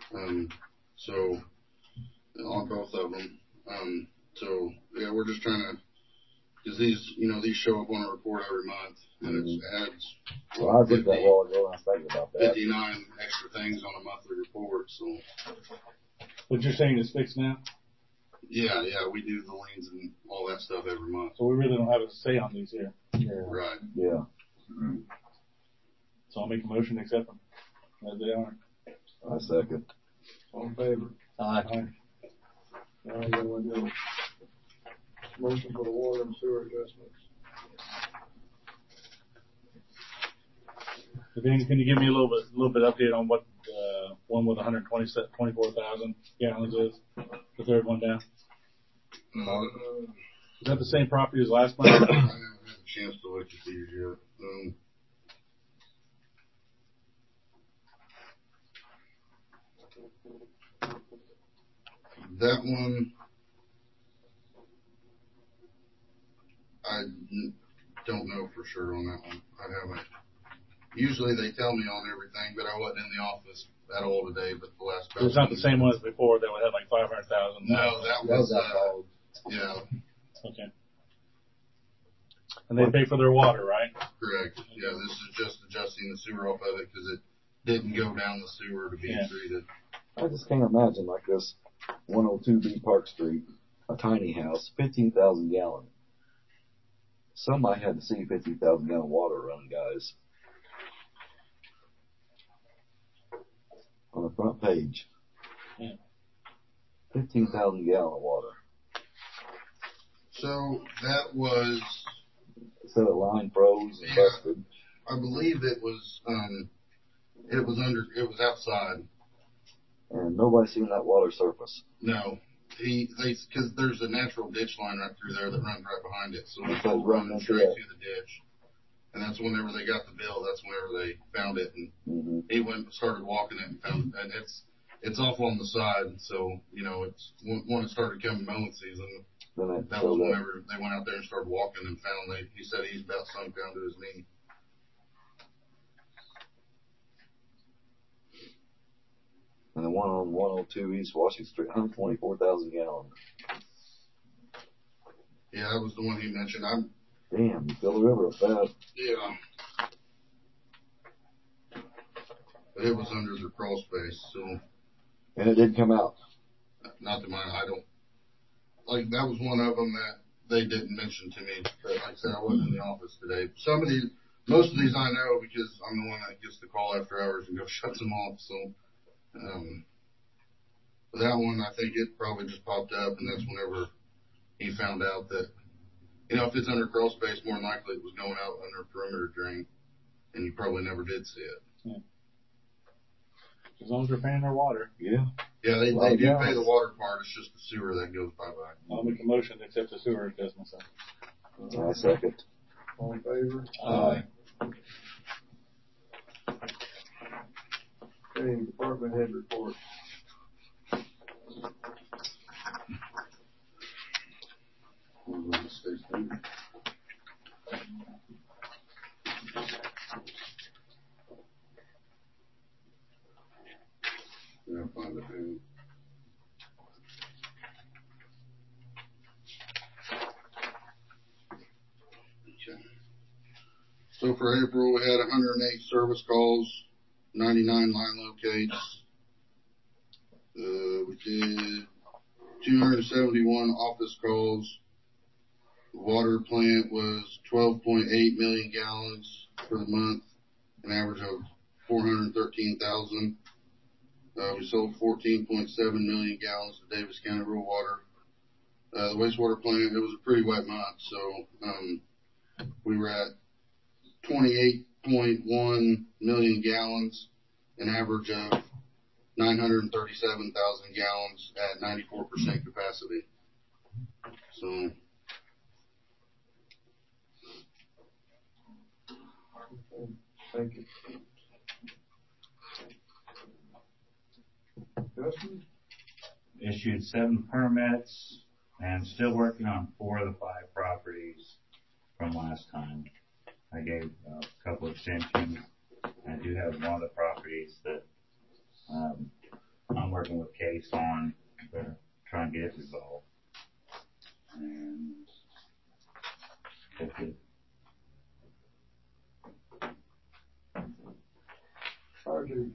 Um, so on both of them. Um, so yeah, we're just trying to, because these, you know, these show up on a report every month, and it adds Well, I was looking at that while ago and I was thinking about that. fifty-nine extra things on a monthly report. So, But you're saying it's fixed now? yeah, yeah, we do the liens and all that stuff every month. So we really don't have a say on these here. Yeah. Right. Yeah. So I'll make a motion to accept them as they are. I second. All in favor? Aye. Now you gotta do a motion for the water and sewer adjustments. Devine, can you give me a little bit, a little bit update on what uh, one with one hundred twenty-four thousand gallons is? The third one down. Uh, Is that the same property as last month? I haven't had a chance to look at these yet. Um, that one, I n- don't know for sure on that one. I haven't. Usually they tell me on everything, but I wasn't in the office at all today. But the last. It's not the same one as before that had like five hundred thousand. No, that was. Uh, yeah. Okay. And they pay for their water, right? Correct. Yeah, this is just adjusting the sewer off of it because it didn't go down the sewer to be Yeah. treated. I just can't imagine like this one oh two B Park Street, a tiny house, fifteen thousand gallon. Somebody had to see fifteen thousand gallon water run, guys. On the front page. Yeah. fifteen thousand gallon of water. So that was. So the line froze and Yeah. busted. I believe it was. Um, it was under. It was outside. And nobody seen that water surface. No, he they because there's a natural ditch line right through there that runs right behind it, so it's So all it's running running into straight that. through the ditch. And that's whenever they got the bill. That's whenever they found it, and Mm-hmm. he went and started walking it and found it. And it's it's off on the side, so you know it's when when it started coming mowing season. Then it That was showed up. whenever they went out there and started walking and found they. He said he's about sunk down to his knee. And the one on one oh two East Washington Street, one hundred twenty-four thousand gallon. Yeah, that was the one he mentioned. I'm. Damn, you fill the river up that. Yeah. But it was under the crawl space, so. And it didn't come out. Not to mind, I don't. Like, that was one of them that they didn't mention to me. But like I said, I wasn't in the office today. Some of these, most of these I know because I'm the one that gets the call after hours and goes shuts them off, so. Um, but that one, I think it probably just popped up, and that's whenever he found out that, you know, if it's under crawl space, more than likely it was going out under a perimeter drain, and you probably never did see it. Yeah. As long as they're paying their water. Yeah. Yeah, they, Well, they do yeah. pay the water part. It's just the sewer that goes bye-bye. I'll make a motion to accept the sewer adjustments. I second. All in favor? Aye. Okay, department head report. Yeah, find it, man. Okay. So for April, we had one hundred eight service calls, ninety-nine line locates. Uh, we did two hundred seventy-one office calls. The water plant was twelve point eight million gallons for the month, an average of four hundred thirteen thousand. Uh, we sold fourteen point seven million gallons to Davis County Rural Water. Uh, the wastewater plant, it was a pretty wet month, so, um, we were at twenty-eight point one million gallons, an average of nine hundred thirty-seven thousand gallons at ninety-four percent capacity. So, Thank you. Justin? Issued seven permits and still working on four of the five properties from last time. I gave a couple extensions. I do have one of the properties that um, I'm I'm working with Case on to try and get it resolved. And that's it. Sergeant,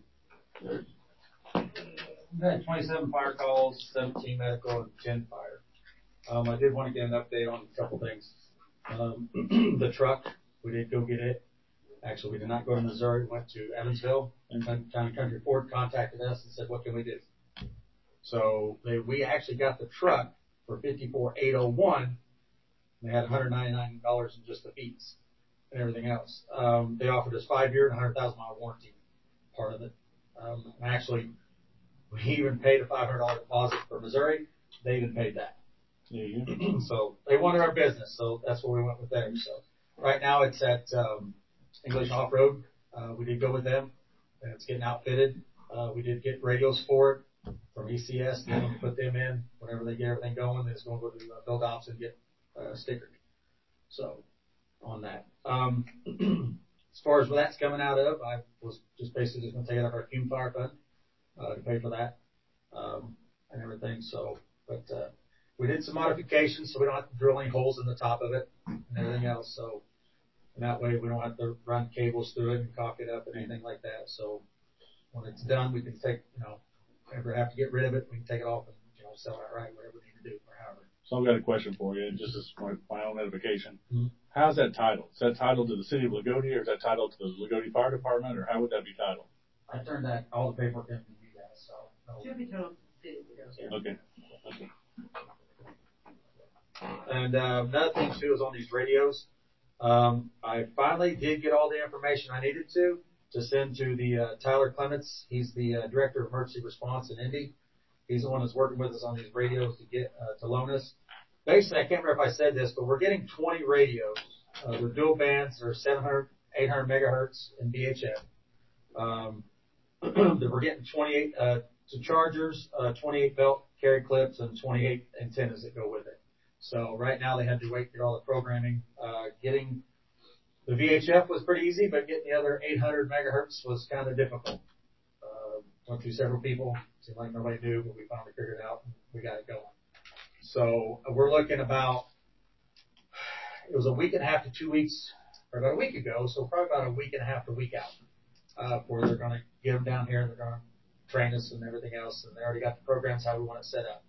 We had twenty-seven fire calls, seventeen medical, and ten fire. Um, I did want to get an update on a couple things. Um, the truck, we did go get it. Actually, we did not go to Missouri. We went to Evansville, and Town and Country Ford contacted us and said, "What can we do?" So they, we actually got the truck for fifty-four thousand eight hundred one. They had one hundred ninety-nine dollars in just the fees and everything else. Um, they offered us five year and one hundred thousand mile warranty, part of it. Um, and actually, we even paid a five hundred dollars deposit for Missouri. They even paid that. Yeah. So they wanted our business, so that's where we went with them. So right now it's at um, English Off Road. Uh, we did go with them, and it's getting outfitted. Uh, we did get radios for it from E C S. Then we put them in. Whenever they get everything going, then it's going to go to uh, Bill Dobson and get uh, stickered. So on that. Um, as far as where that's coming out of, I was just basically just going to take it out of our Cume Fire Fund uh, to pay for that um, and everything. So, but uh, we did some modifications so we don't have to drill any holes in the top of it and everything else. So, and that way we don't have to run cables through it and caulk it up and anything like that. So when it's done, we can take, you know, if we ever have to get rid of it, we can take it off and, you know, sell it outright, whatever we need to do or however. So I've got a question for you, just as my, my own edification. Mm-hmm. How's that titled? Is that titled to the city of Lagodi, or is that titled to the Lagodi Fire Department, or how would that be titled? I turned that, all the paperwork in to you guys, so. No. Should be told city to go. Okay. Okay. And uh, another thing too is on these radios. Um, I finally did get all the information I needed to to send to the uh, Tyler Clements. He's the uh, director of emergency response in Indy. He's the one that's working with us on these radios to get uh, to loan us. Basically, I can't remember if I said this, but we're getting twenty radios. Uh, they're dual bands. They're seven hundred, eight hundred megahertz in V H F. Um, that we're getting twenty-eight uh, to chargers, uh, twenty-eight belt carry clips, and twenty-eight antennas that go with it. So right now they had to wait to get all the programming. Uh, getting the V H F was pretty easy, but getting the other eight hundred megahertz was kind of difficult. Uh, went through several people. Seemed like nobody knew, but we finally figured it out and we got it going. So uh, we're looking about, it was a week and a half to two weeks, or about a week ago, so probably about a week and a half to a week out, uh, where they're going to get them down here and they're going to train us and everything else, and they already got the programs how we want it set up.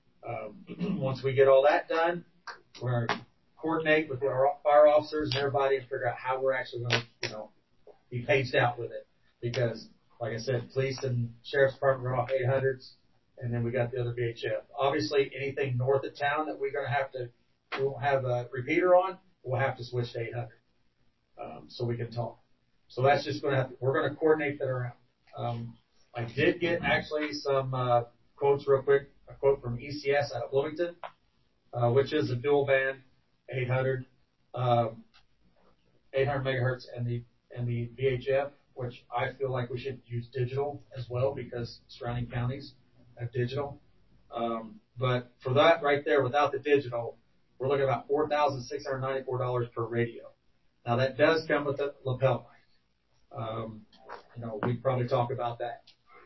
Um, once we get all that done, we're going to coordinate with our fire officers and everybody and figure out how we're actually going to, you know, be paged out with it. Because, like I said, police and sheriff's department run off eight hundreds, and then we got the other V H F. Obviously, anything north of town that we're going to have to, we won't have a repeater on, we'll have to switch to eight hundred, um, so we can talk. So that's just going to have, we're going to coordinate that around. Um, I did get actually some uh, quotes real quick. A quote from E C S out of Bloomington, uh, which is a dual band, eight hundred, um, eight hundred megahertz, and the and the V H F, which I feel like we should use digital as well because surrounding counties have digital. Um, but for that right there, without the digital, we're looking at about four thousand six hundred ninety-four dollars per radio. Now that does come with a lapel mic. Um, you know, we probably talk about that.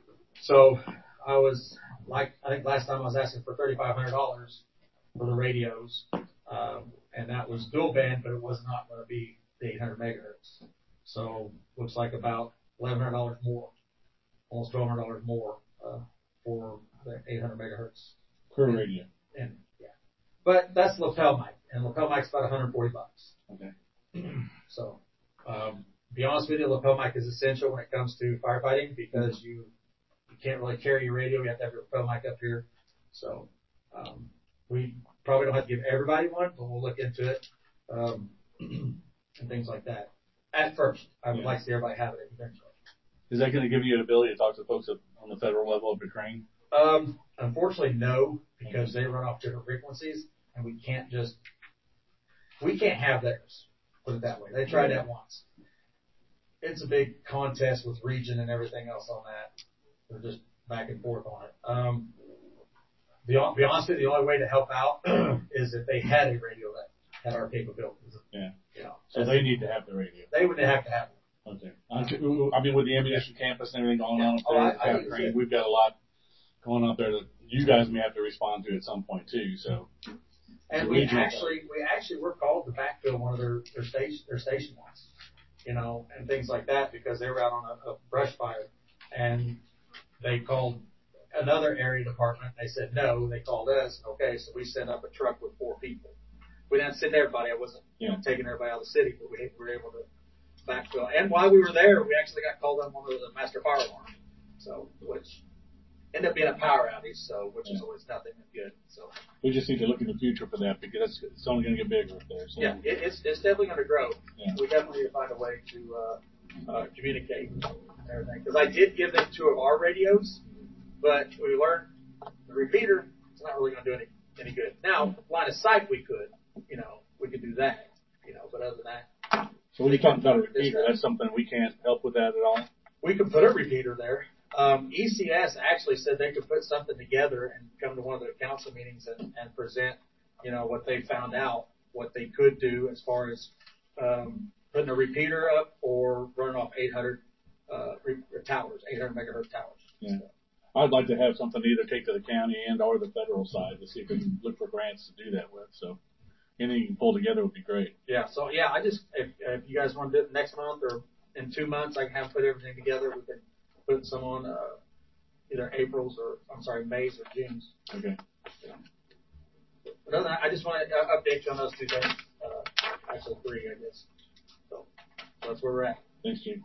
So I was like, I think last time I was asking for thirty-five hundred dollars for the radios, um, and that was dual band, but it was not going to be the eight hundred megahertz. So looks like about eleven hundred dollars more, almost twelve hundred dollars more uh, for the eight hundred megahertz per radio. And yeah, but that's lapel mic, and lapel mic's about one hundred forty bucks. Okay. So, um, to be honest with you, lapel mic is essential when it comes to firefighting because you. You can't really carry your radio. You have to have your lapel mic up here. So, um, we probably don't have to give everybody one, but we'll look into it, um, and things like that. At first, I would yeah. like to see everybody have it eventually. Is that going to give you an ability to talk to folks on the federal level up at Crane? Um, unfortunately, no, because they run off different frequencies, and we can't just, we can't have theirs. Put it that way. They tried that once. It's a big contest with region and everything else on that. They're just back and forth on it. Um, the, to be honest with you, the only way to help out is if they had a radio that had our capabilities. Yeah. You know, so they need to have the radio. They would have to have it. Okay. I mean, with the ammunition campus and everything going on up there, oh, I, I Crane, we've got a lot, going out there that you guys may have to respond to at some point too. So, and we actually we actually were called to backfill one of their their station their station ones, you know, and things like that because they were out on a, a brush fire, and they called another area department. They said no. They called us. Okay, so we sent up a truck with four people. We didn't send everybody. I wasn't you know, taking everybody out of the city, but we were able to backfill. And while we were there, we actually got called on one of the master fire alarm. So, which ended up being a power outage, so which yeah. is always nothing good. So we just need to look in the future for that because it's only going to get bigger up there. So. Yeah, it, it's it's definitely going to grow. Yeah. We definitely need to find a way to uh, uh, communicate and everything. Because I did give them two of our radios, but we learned the repeater is not really going to do any any good. Now, line of sight we could. You know, we could do that, you know, but other than that. So when you talk about a repeater, that's something we can't help with that at all? We could put a repeater there. Um, E C S actually said they could put something together and come to one of their council meetings and, and present, you know, what they found out, what they could do as far as um, putting a repeater up or running off eight hundred uh, re- towers, eight hundred megahertz towers. Yeah. So. I'd like to have something to either take to the county and or the federal side to see if we can look for grants to do that with. So. Anything you can pull together would be great. Yeah, so yeah, I just, if, if you guys want to do it next month or in two months, I can have put everything together. We can put some on uh, either April's or, I'm sorry, May's or June's. Okay. Yeah. But other than that, I just want to uh, update you on those two things. Uh, actually, three, I guess. So, so that's where we're at. Thanks, Chief.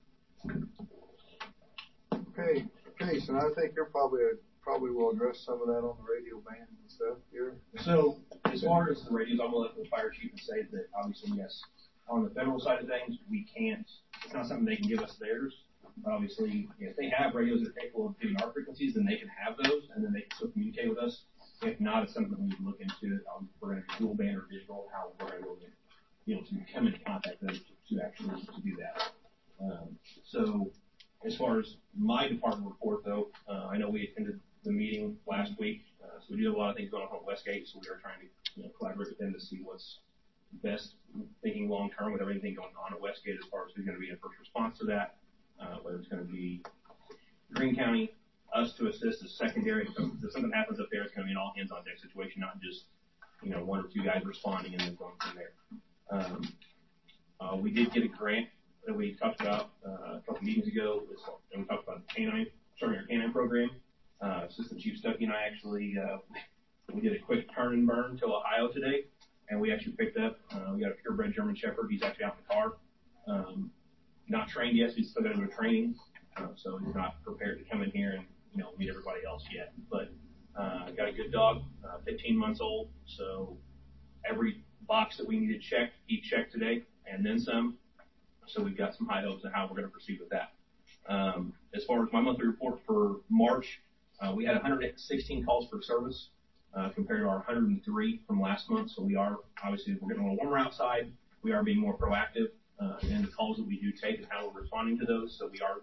Okay, okay, so I think you're probably a, probably will address some of that on the radio band and stuff here. So, as far as the radios, I'm going to let the fire chief say that obviously, yes, on the federal side of things, we can't, it's not something they can give us theirs. But obviously, if they have radios that are capable of giving our frequencies, then they can have those, and then they can still communicate with us. If not, it's something we need to look into. Um, we're going to do dual band or digital, how we're going to be able to come into contact them to actually to do that. Um, so, as far as my department report, though, uh, I know we attended the meeting last week, uh, so we do have a lot of things going on at Westgate, so we are trying to you know, collaborate with them to see what's best, thinking long term with everything going on at Westgate as far as who's going to be in first response to that, uh, whether it's going to be Greene County, us to assist as secondary. So if something happens up there, it's going to be an all hands on deck situation, not just you know one or two guys responding and then going from there. Um, uh, we did get a grant that we talked about uh, a couple meetings ago, and we talked about the canine, starting our canine program. Uh, Assistant Chief Stuckey and I actually, uh, we did a quick turn and burn to Ohio today, and we actually picked up, uh, we got a purebred German Shepherd. He's actually out in the car. Um, not trained yet, so he's still got to go to training, uh, so he's not prepared to come in here and, you know, meet everybody else yet. But, uh, got a good dog, uh, fifteen months old, so every box that we needed checked, he checked today, and then some. So we've got some high hopes on how we're going to proceed with that. Um, as far as my monthly report for March, uh, we had one hundred sixteen calls for service, uh, compared to our one hundred three from last month. So we are, obviously, we're getting a little warmer outside. We are being more proactive, uh, in the calls that we do take and how we're responding to those. So we are,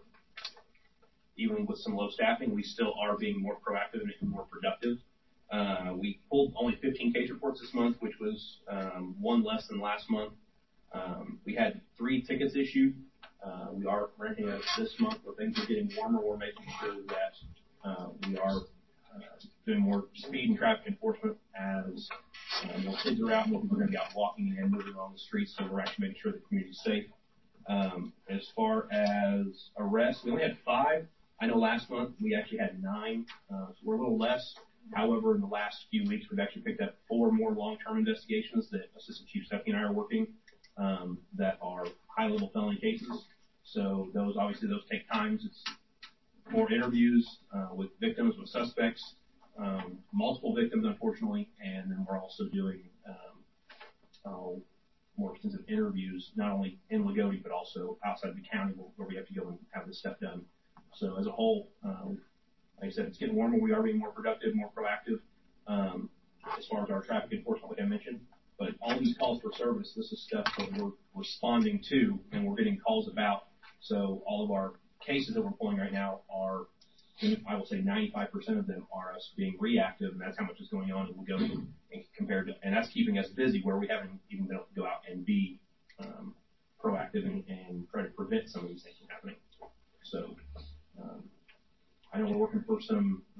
even with some low staffing, we still are being more proactive and more productive. Uh, we pulled only fifteen case reports this month, which was, um, one less than last month. Um, we had three tickets issued. Uh, we are ramping up this month where things are getting warmer. We're making sure that uh, we are uh, doing more speed and traffic enforcement as uh, more kids are out. More people are going to be out walking and moving along the streets, so we're actually making sure the community's safe. Um, as far as arrests, we only had five. I know last month we actually had nine, uh, so we're a little less. However, in the last few weeks, we've actually picked up four more long-term investigations that Assistant Chief Stuckey and I are working. Um, that are high-level felony cases. So those, obviously, those take time. It's more interviews uh, with victims, with suspects, um, multiple victims, unfortunately, and then we're also doing um, uh, more extensive interviews, not only in Lagodi, but also outside of the county where we have to go and have this stuff done. So as a whole, um, like I said, it's getting warmer. We are being more productive, more proactive um, as far as our traffic enforcement, like I mentioned. But all these calls for service, this is stuff that we're responding to and we're getting calls about. So all of our cases that we're pulling right now are, I will say ninety-five percent of them are us being reactive, and that's how much is going on in Lagodi compared to, and that's keeping us busy where we haven't even been able to go out and be um, proactive and, and try to prevent some of these things from happening. So um, I know we're working for some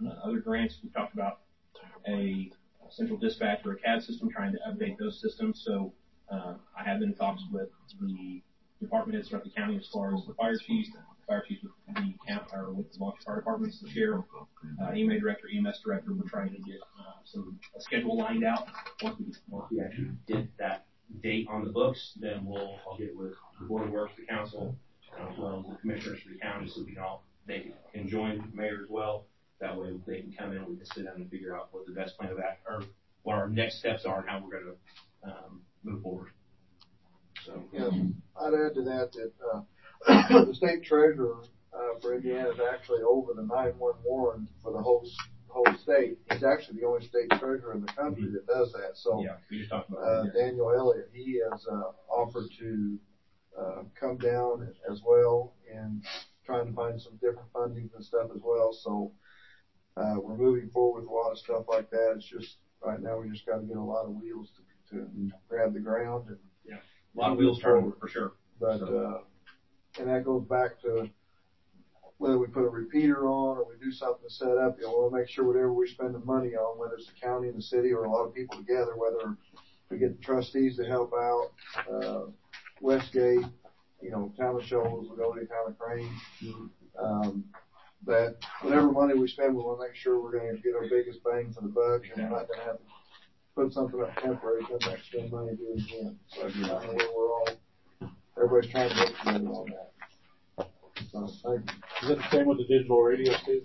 uh, other grants. We talked about a central dispatch or a C A D system, trying to update those systems. So uh, I have been in talks with the department heads throughout the county as far as the fire chiefs, the fire chiefs with the count or with the volunteer fire departments, the sheriff, uh, E M A director, E M S director. We're trying to get uh, some a schedule lined out. Once we once we actually get that date on the books, then we'll I'll get with the board of works, the council, uh, as well as the commissioners for the county, so we can all they can join the mayor as well. That way they can come in and we can sit down and figure out what the best plan of that or what our next steps are and how we're going to um, move forward. So yeah, I'd add to that that uh, the state treasurer uh, for Indiana is actually over the nine one one for the whole whole state. He's actually the only state treasurer in the country that does that. So yeah, we just talked about uh, that. Daniel Elliott, he has uh, offered to uh, come down as well and trying to find some different fundings and stuff as well. So uh, we're moving forward with a lot of stuff like that. It's just right now we just got to get a lot of wheels to, to grab the ground and yeah, a lot of wheels turning for sure. But uh, and that goes back to whether we put a repeater on or we do something to set up. You know, we'll make sure whatever we spend the money on, whether it's the county and the city or a lot of people together, whether we get the trustees to help out, uh, Westgate, you know, Town of Shoals, Lagodi, Town of Crane, um, that whatever money we spend, we want to make sure we're going to get our biggest bang for the buck, and we're not going to have to put something up temporary, come back, spend money, do it again. So I know where we're all, everybody's trying to work together on that. So, thank you. Is that the same with the digital radios too?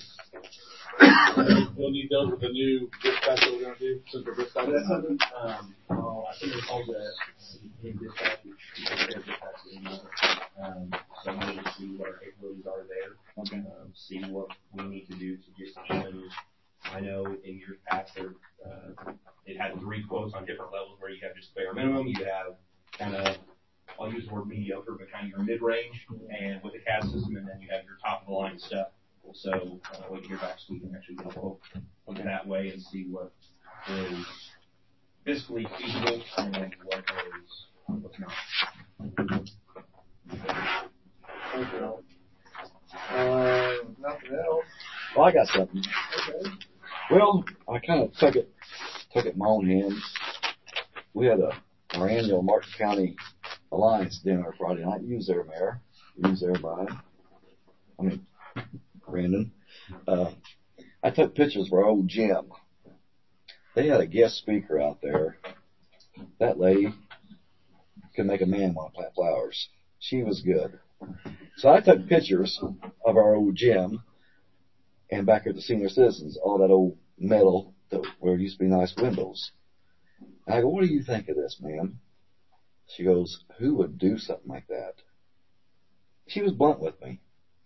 We'll need those with the new dispatch that we're going to do, central dispatch. That's something, um, well, I think it's called the in dispatch, dispatch, um, so I'm going to see what our capabilities are there. Okay. Um, see what we need to do to just change. I know in years past there, uh, it had three quotes on different levels where you have just bare minimum, you have kind of, I'll use the word mediocre, but kind of your mid-range, and with the C A D system, and then you have your top-of-the-line stuff. So uh, we can hear back so we can actually get a quote that way and see what is fiscally feasible and what is what's not. Thank you. Uh, nothing else. Well, I got something. Okay. Well, I kind of took it, took it in my own hands. We had a, our annual Martin County Alliance dinner Friday night. You was there, Mayor. You was there, Brian. I mean, Brandon. Uh, I took pictures of our old gym. They had a guest speaker out there. That lady could make a man want to plant flowers. She was good. So I took pictures of our old gym and back here at the senior citizens, all that old metal that, where it used to be nice windows. And I go, what do you think of this, ma'am? She goes, who would do something like that? She was blunt with me.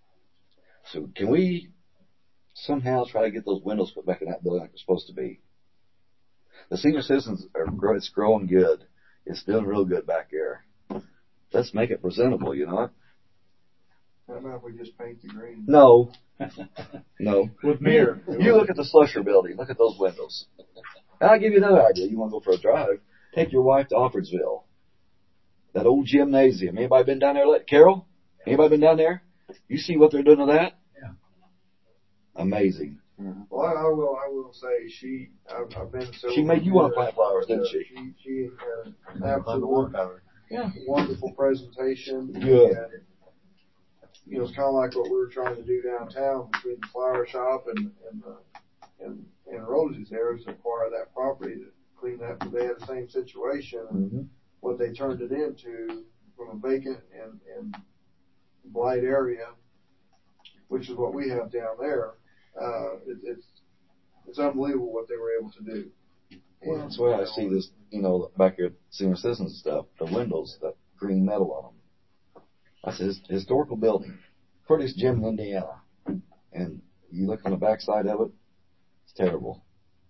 So can we somehow try to get those windows put back in that building like they're supposed to be? The senior citizens are, it's growing good. It's doing real good back there. Let's make it presentable, you know? How about if we just paint the green? No. No. With Mayor. You, you look at the Slusher building. Look at those windows. And I'll give you another idea. You want to go for a drive? Take your wife to Offordsville. That old gymnasium. Anybody been down there? Carol? Anybody been down there? You see what they're doing to that? Yeah. Amazing. Mm-hmm. Well, I, I will. I will say she. I've, I've been. So she made you want to plant flowers, didn't she? She. She had an absolute yeah. wonderful presentation. Good. And, you know, it's kind of like what we were trying to do downtown between the flower shop and and the, and, and Rosie's there is to acquire that property to clean that. But they had the same situation. And mm-hmm. what they turned it into from a vacant and and blight area, which is what we have down there. Uh, it, it's it's unbelievable what they were able to do. Well, that's why I see this, you know, back here at senior citizens stuff, the windows, that green metal on them. I said, it's a historical building, prettiest gym in Indiana, and you look on the backside of it, it's terrible.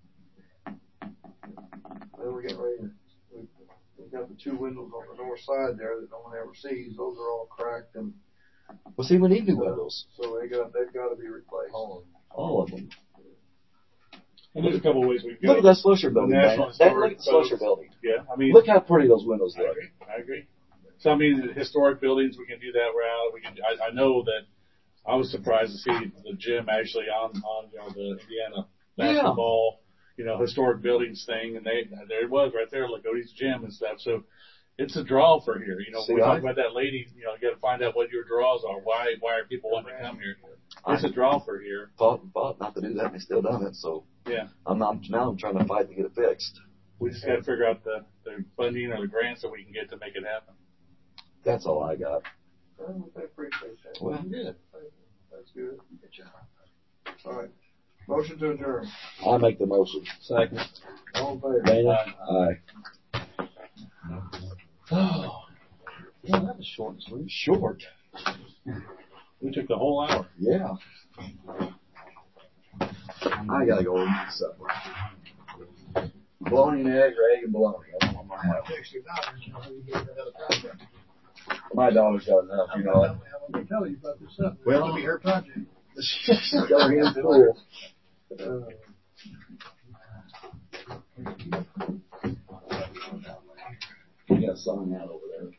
Then we're getting ready to, we've, we've got the two windows on the north side there that no one ever sees. Those are all cracked and. Well, see, we need new windows. So they got, they've got to be replaced. All of them. All of them. And there's a couple of ways we can Look go. at that Slusher building, man. That, look at the Slusher building. Yeah, I mean. Look how pretty those windows I look. agree. I agree. So, I mean, historic buildings, we can do that route. We can. I, I know that I was surprised to see the gym actually on, on, you know, the Indiana basketball, you know, historic buildings thing. And they, there it was right there, Lagode's gym and stuff. So it's a draw for here. You know, See, we I- talk about that lady, you know, you got to find out what your draws are. Why, why are people wanting to come here? It's I- a draw for here. Fought and fought not to do that, and they still done it. So Yeah. I'm not, now I'm trying to fight to get it fixed. We just got to figure out the, the funding or the grants that we can get to make it happen. That's all I got. Well, I appreciate that. Well, good. That's good. Good job. All right. Motion to adjourn. I make the motion. Second. All in favor? Dana? Aye. Oh, yeah, that was short and sweet. Short. We took the whole hour. Yeah. I gotta go eat supper. Bologna and eggs or egg and bologna. I don't want my house. My daughter's got enough, you know. I'm gonna tell you about this stuff. Well, It'll be her project. She's got her hands full. Uh, You got something out over there.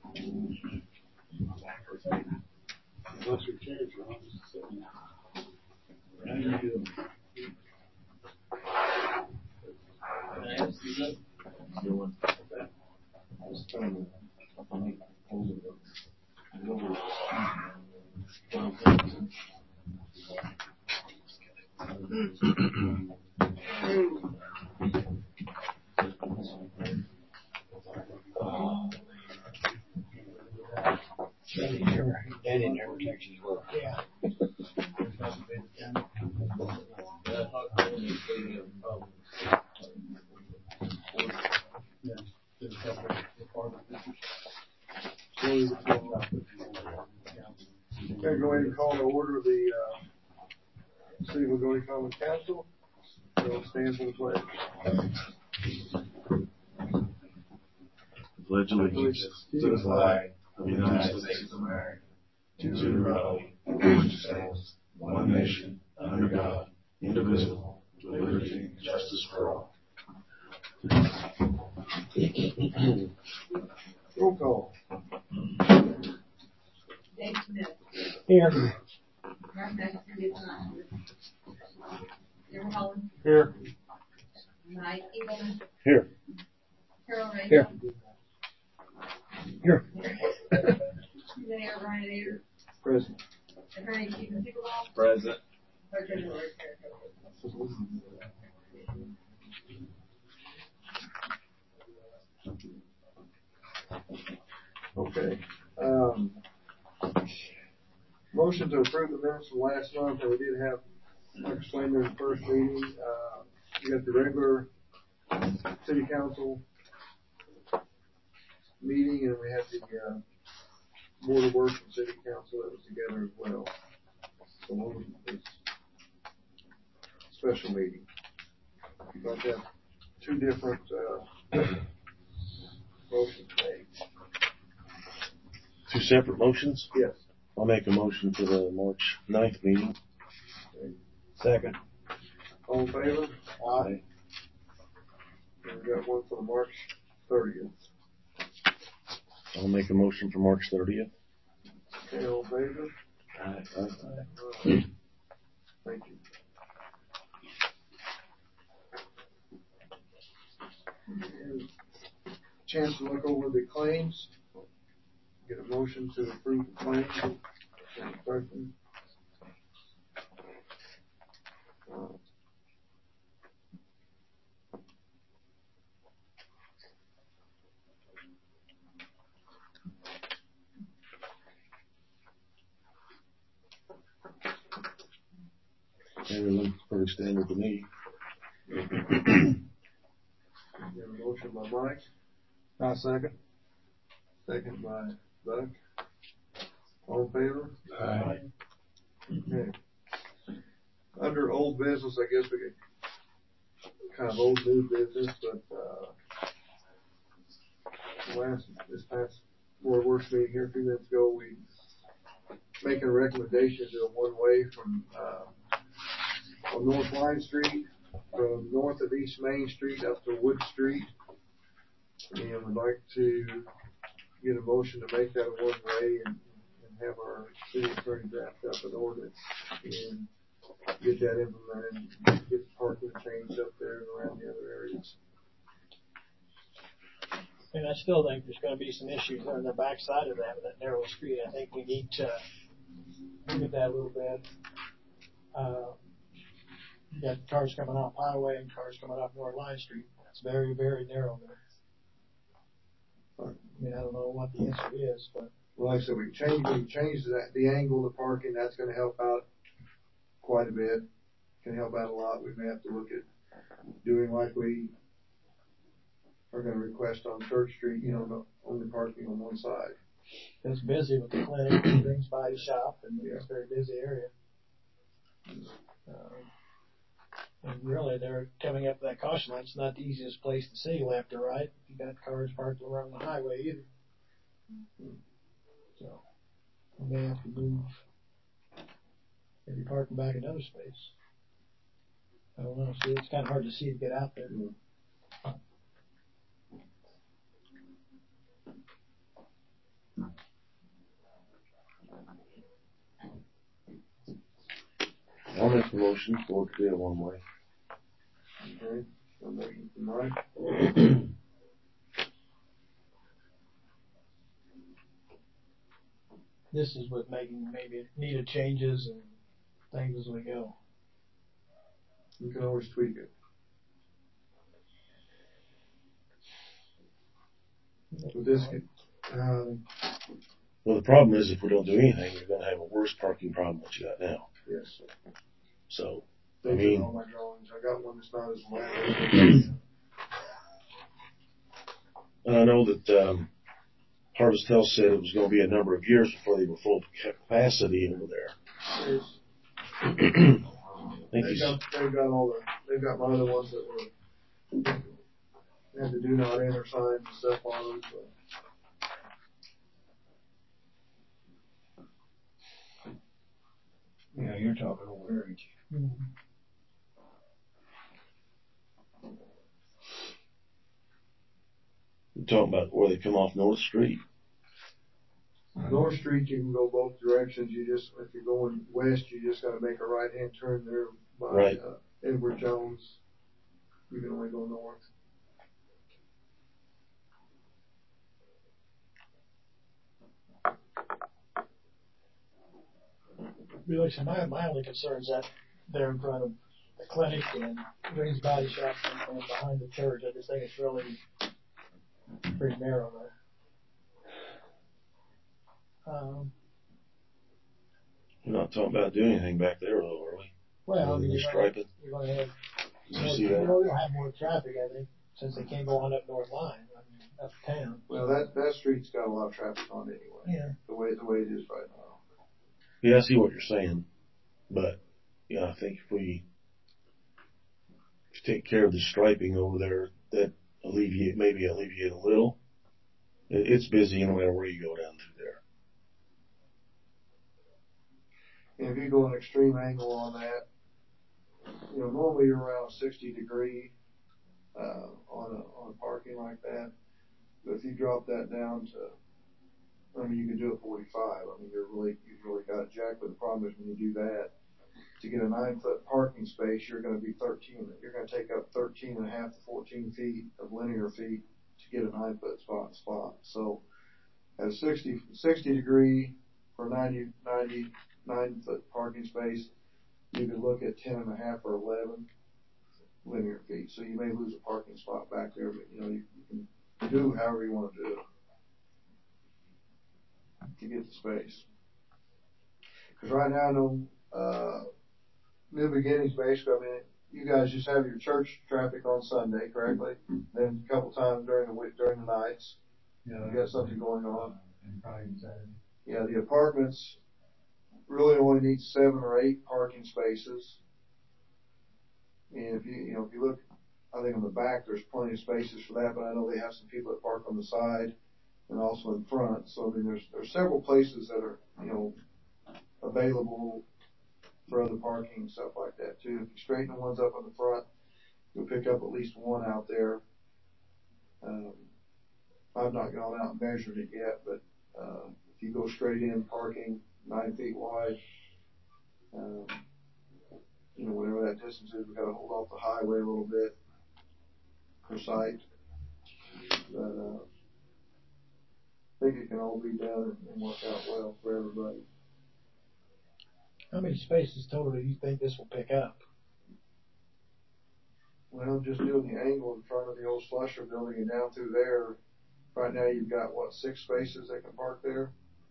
What's your chance, Ron? How you doing? Daddy never texts his work. Yeah. Okay, go ahead and call to order the, uh, City of Lagodi Common Council. So stand for the pledge. Pledge allegiance to the flag of the United States of America, to the republic for which it stands, one nation, under God, indivisible, with liberty and justice for all. Roll call. Dave Smith. Here. Mark Dexter. Darren Holland. Here. Mike Eagleman. Here. Carol Ray. Here. Here. Mayor Brian Eder. Present. Attorney Stephen Pickleball. Present. Clerk Treasurer Rick Fairfield. Okay. Um, motion to approve the minutes from last month, and we did have, like I explained during the first meeting, uh, we got the regular city council meeting, and we had the, uh, board of works and city council that was together as well. So one was this special meeting. You'd like to have two different, uh, motions made. Two separate motions? Yes. I'll make a motion for the March ninth meeting. Second. All in favor? Aye. And we got one for the March thirtieth. I'll make a motion for March thirtieth. Okay, all in favor? Aye. Aye. Thank you. And chance to look over the claims. Get a motion to approve the claims. Person. Uh, Everything looks pretty standard to me. Get a motion by Mike. I second. Second by Buck. All in favor? Aye. Okay. Under old business, I guess we could, kind of old new business, but, uh, last, this past board works meeting here a few minutes ago, we making a recommendation to a one-way from, uh, on North Line Street, from north of East Main Street up to Wood Street. And we'd like to get a motion to make that a one-way and, and have our city attorney draft up an ordinance and get that implemented, and get the parking changed up there and around the other areas. And I still think there's going to be some issues on the backside of that, with that narrow street. I think we need to look at that a little bit. Uh, you got cars coming off Highway and cars coming off North Line Street. It's very, very narrow there. I mean, I don't know what the answer is, but. Well, like I said, we change, we change that, the angle of the parking, that's going to help out quite a bit. Can help out a lot. We may have to look at doing like we are going to request on Church Street, you know, no, only parking on one side. It's busy with the clinic and Green's Body Shop, and yeah. It's a very busy area. Um, and really, they're coming up to that caution line. It's not the easiest place to see left or right. You got cars parked around the highway either. So we may have to move, maybe park them back another space. I don't know. See, it's kind of hard to see to get out there. Mm-hmm. I'll make the motion for it to be a one way. Okay. So motion from Mike. This is with making maybe needed changes and things as we go. You can always tweak it. With this, um, well, the problem is if we don't do anything, you're going to have a worse parking problem than what you got now. Yes. So, Those I mean, are all my drawings. I got one that's not as loud. And I know that um, Harvest Health said it was going to be a number of years before they were full capacity over there. Yes. I think they've, got, they've got all the, they've got my other ones that were, had the do not enter signs and stuff on them. So. Yeah, you're talking over age. Mm-hmm. You're talking about where they come off North Street. North Street, you can go both directions. You just, if you're going west, you just got to make a right hand turn there by right. uh, Edward Jones. You can only go north. Really, so my, my only concern is that they're in front of the clinic and Green's Body Shop and behind the church. I just think it's really pretty narrow there. Um, We're not talking about doing anything back there, though, are we? Well, I mean, you're you're going to you're going to have Did more, you see that? you'll have more traffic, I think, since they can't go on up North Line, I mean, uptown. Well, that that street's got a lot of traffic on it anyway. Yeah. The way the way it is right now. Yeah, I see what you're saying, but yeah, I think if we take care of the striping over there, that alleviate maybe alleviate a little. It, it's busy no matter where you go down through there. And if you go an extreme angle on that, you know, normally you're around a sixty degree uh, on a on a parking like that. But if you drop that down to, I mean, you can do a forty-five. I mean, you're really you've really got it jacked. But the problem is when you do that, to get a nine foot parking space, you're going to be thirteen. You're going to take up thirteen and a half to fourteen feet of linear feet to get a nine foot spot spot. So at a sixty, sixty degree for ninety, ninety-nine foot parking space, you could look at ten and a half or eleven linear feet. So you may lose a parking spot back there, but you know, you, you can do however you want to do it to get the space. Because right now, I know, uh, New Beginnings, basically, I mean, you guys just have your church traffic on Sunday, correctly? Then a couple times during the week, during the nights. Yeah. You got something going on. And Friday and Saturday. Yeah, the apartments really only need seven or eight parking spaces. And if you, you know, if you look, I think on the back, there's plenty of spaces for that, but I know they have some people that park on the side and also in front. So, I mean, there's, there's several places that are, you know, available for other parking and stuff like that too. If you straighten the ones up on the front, you'll pick up at least one out there. Um, I've not gone out and measured it yet, but, uh, if if you go straight in parking nine feet wide, um, you know, whatever that distance is, we gotta hold off the highway a little bit per site. But, uh, I think it can all be done and work out well for everybody. How many spaces total do you think this will pick up? Well, just doing the angle in front of the old Slusher building and down through there, right now you've got, what, six spaces they can park there?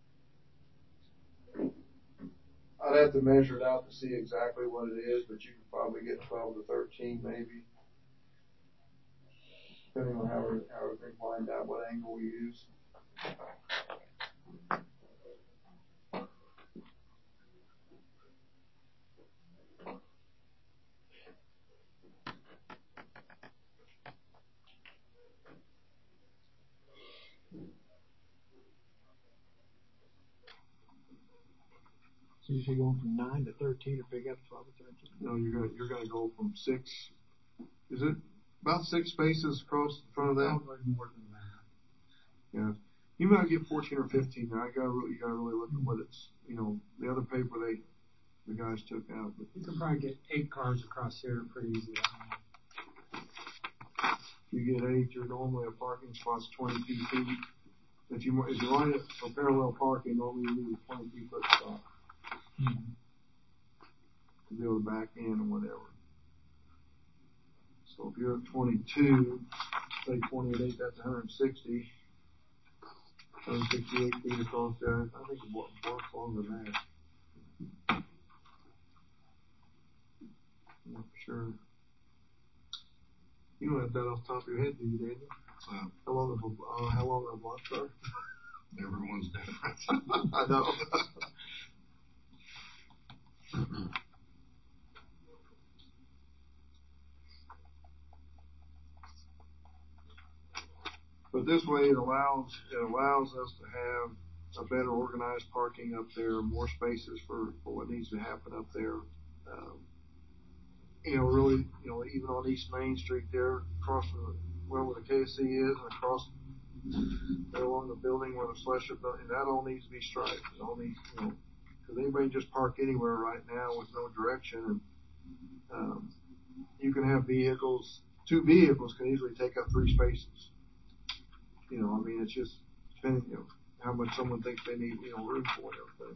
I'd have to measure it out to see exactly what it is, but you could probably get twelve to thirteen maybe, depending on how, how everything lined out, what angle we use. So you should go from nine to thirteen or pick up twelve to thirteen? No, you're gonna, you're gonna go from six, is it about six spaces across the front of that? Probably more than that. Yeah. You might get fourteen or fifteen there. I gotta really, you gotta really look at what it's, you know, the other paper they, the guys took out. But You could probably get eight cars across here pretty easily. if you get eight, you're normally a parking spot's twenty-two feet. If you, if you line it for parallel parking, normally you need a twenty-two foot spot. Mm-hmm. To be able to back in or whatever. So if you're at twenty-two, say twenty at eight, that's one hundred sixty. one hundred sixty-eight feet across there. I think it works longer than that. Not for sure. You don't have that off the top of your head, do you, Daniel? So, how long of a, uh, how long are blocks are? Everyone's different. I know. But this way it allows, it allows us to have a better organized parking up there, more spaces for, for what needs to happen up there. Um, you know, really, you know, even on East Main Street there, across from the, well, where the K F C is, and across there along the building where the Slusher building, that all needs to be striped. It all needs, you know, because anybody can just park anywhere right now with no direction, and um, you can have vehicles, two vehicles can easily take up three spaces. You know, I mean, it's just depending, you know, how much someone thinks they need, you know, room for and everything.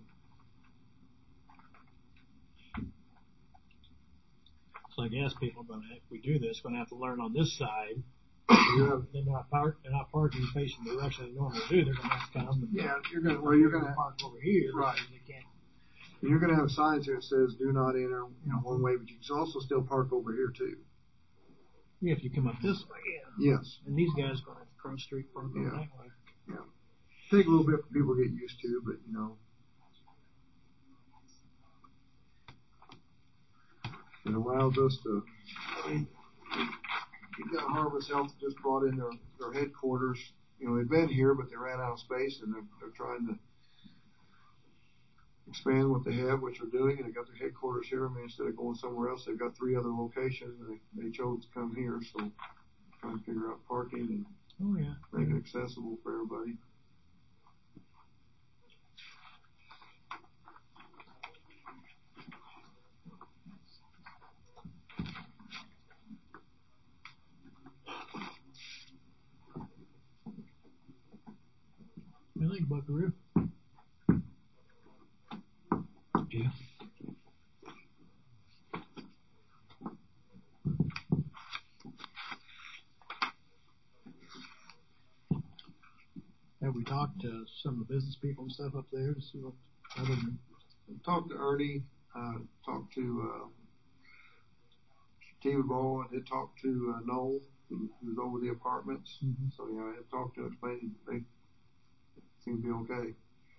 So I guess people are gonna, if we do this, gonna have to learn on this side. You're they're not park, they're not parking facing the direction they normally do. They're gonna have to come. And yeah, you're gonna, well, you're gonna park over here. Right. They can't. And you're gonna have signs here that says "Do not enter," you know, one way, but you can also still park over here too. Yeah, if you come up this way, yeah. Yes. And these guys are gonna have to cross street park over Yeah. that way. Yeah. Take a little bit for people to get used to, but you know. It allows us to, I mean, you've got Harvest Health that just brought in their, their headquarters. You know, they've been here, but they ran out of space, and they're, they're trying to expand what they have, which they're doing, and they got their headquarters here. I mean, instead of going somewhere else, they've got three other locations, and they, they chose to come here, so trying to figure out parking and oh, yeah. make it accessible for everybody. I think Buckaroo. Yeah. Have we talked to some of the business people and stuff up there to see what other than Talked to Ernie, uh, talked to, uh, Steve Ball, and did talk to, uh, Noel, who, who's over the apartments. Mm-hmm. So, yeah, I had talked to them, explained they seem to be okay.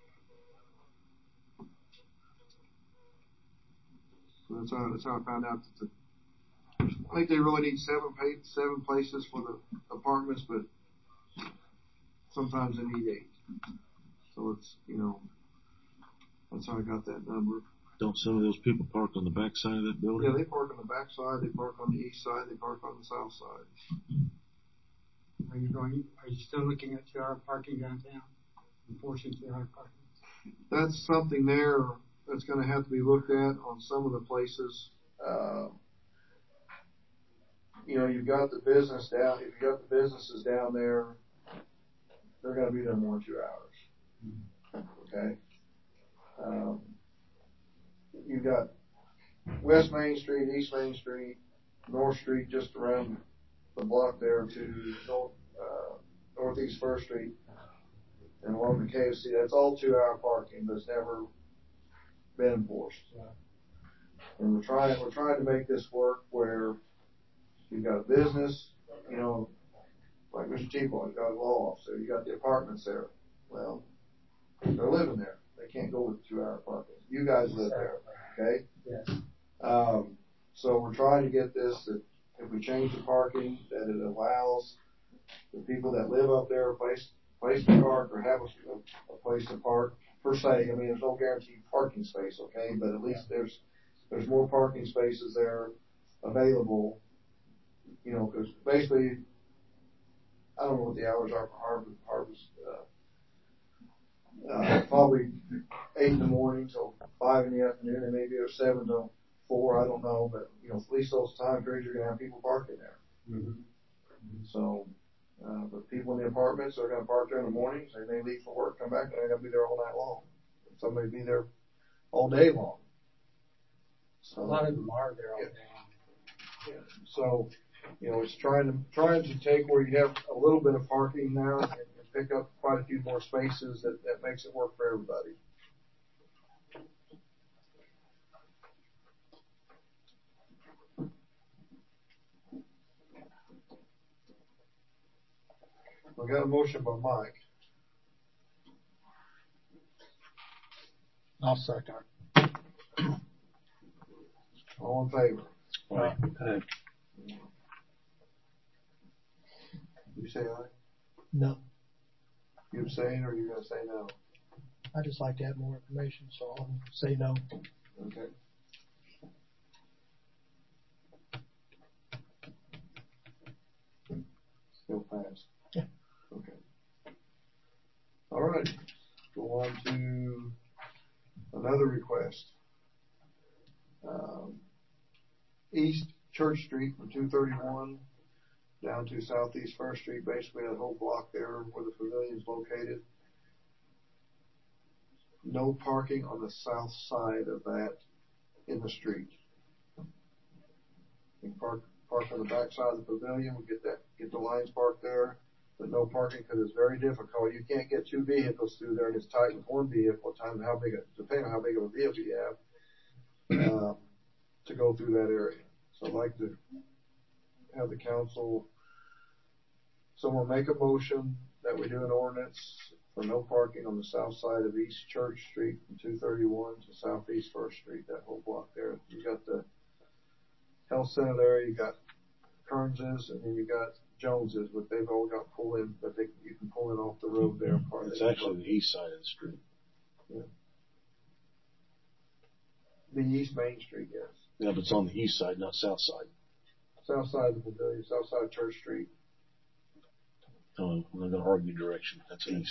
So that's how, that's how I found out that the, I think they really need seven pa- seven places for the apartments, but sometimes they need eight. So it's, you know, that's how I got that number. Don't some of those people park on the back side of that building? Yeah, they park on the back side, they park on the east side, they park on the south side. Are you going, are you still looking at two hour parking downtown? Enforcing two hour parking? that's something there that's going to have to be looked at on some of the places. Uh, you know, you've got the business down, if you got the businesses down there, they're going to be there more than two hours. Okay? Um, you've got West Main Street, East Main Street, North Street, just around the block there to North, uh, Northeast First Street, and along the K F C. That's all two-hour parking that's never been enforced. And we're trying, we're trying to make this work where you've got a business, you know, like Mister T-Ball, you got a law officer, you got the apartments there. Well, they're living there. They can't go with two-hour parking. You guys live there, okay? Yes. Um, so we're trying to get this that if we change the parking, that it allows the people that live up there a place, place to park or have a, a place to park per se. I mean, there's no guaranteed parking space, okay? But at least there's, there's more parking spaces there available, you know, because basically, I don't know what the hours are for harvest, harvest, uh, uh, probably eight in the morning till five in the afternoon, and maybe there's seven till four, I don't know, but, you know, at least those time periods you're gonna have people parking there. Mm-hmm. So, uh, but people in the apartments are gonna park there in the mornings, and they leave for work, come back, and they're gonna be there all night long. Somebody be there all day long. So, A lot of them are there all day long. Yeah. So, you know, it's trying to, trying to take where you have a little bit of parking now and, and pick up quite a few more spaces that, that makes it work for everybody. We got a motion by Mike. I'll second. All in favor? Aye. Aye. You say aye? No. You abstain, or you gonna say no? I just like to have more information, so I'll say no. Okay. Still pass. Yeah. Okay. All right. Go on to another request. Um, East Church Street from two thirty-one down to Southeast First Street, basically that whole block there where the pavilion is located. No parking on the south side of that in the street. You can park, park on the back side of the pavilion. We get that, get the lines parked there, but no parking because it's very difficult. You can't get two vehicles through there, and it's tight with one vehicle. Time how big, a, depending on how big of a vehicle you have, um, to go through that area. So I'd like to have the council, someone make a motion that we do an ordinance for no parking on the south side of East Church Street from two thirty-one to Southeast First Street, that whole block there. You got the health center there, you got Kearns's, and then you got Jones's, but they've all got pull in, but they, you can pull in off the road there. Part It's actually the east side of the street. Yeah. The East Main Street, yes. Yeah, but it's on the east side, not south side. South side of the pavilion, south side of Church Street. Oh, I'm not going to argue direction. That's east.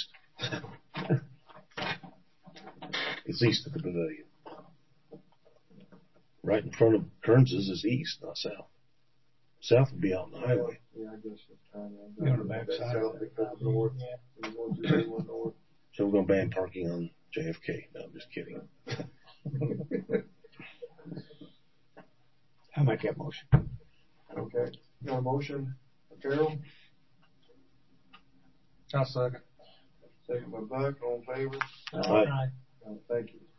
It's east of the pavilion. Right in front of Kearns's is east, not south. South would be out on the highway. Yeah, I guess it's kind of. Be on the back side. South because of north. Yeah. And one, two, three, one north. So we're going to ban parking on J F K. No, I'm just kidding. I'll make that motion. Okay. Got a motion, Carol? I'll second. Second by Buck, all in favor? Aye. Aye. Uh, thank you.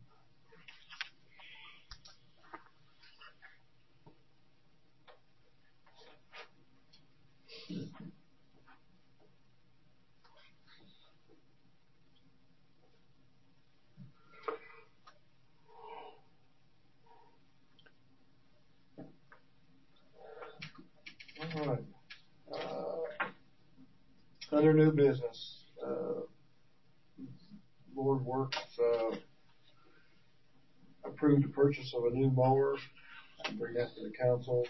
All right. Uh, under new business, uh, Board Works, uh, approved the purchase of a new mower. I'll bring that to the council.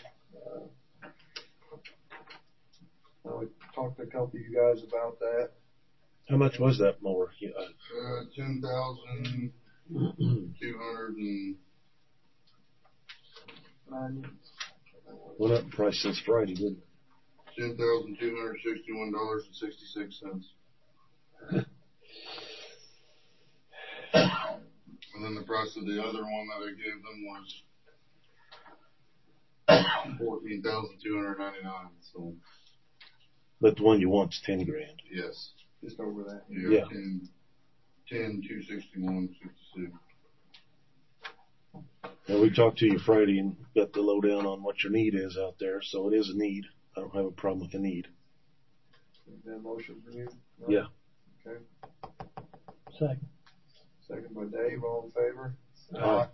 Uh, I talked to a couple of you guys about that. How much was that mower? Yeah, Uh, ten thousand two hundred and went up in price since Friday, didn't it? ten thousand two hundred sixty-one dollars and sixty-six cents. And then the price of the other one that I gave them was fourteen thousand two hundred ninety-nine. So. But the one you want's ten grand. Yes. Just over that. Yeah. Yeah. ten, ten, two sixty-one, sixty-six. And we talked to you Friday and got the lowdown on what your need is out there. So it is a need. I don't have a problem with the need. Is that a motion for you? No? Yeah. Okay. Second. Second by Dave. All in favor? Aye.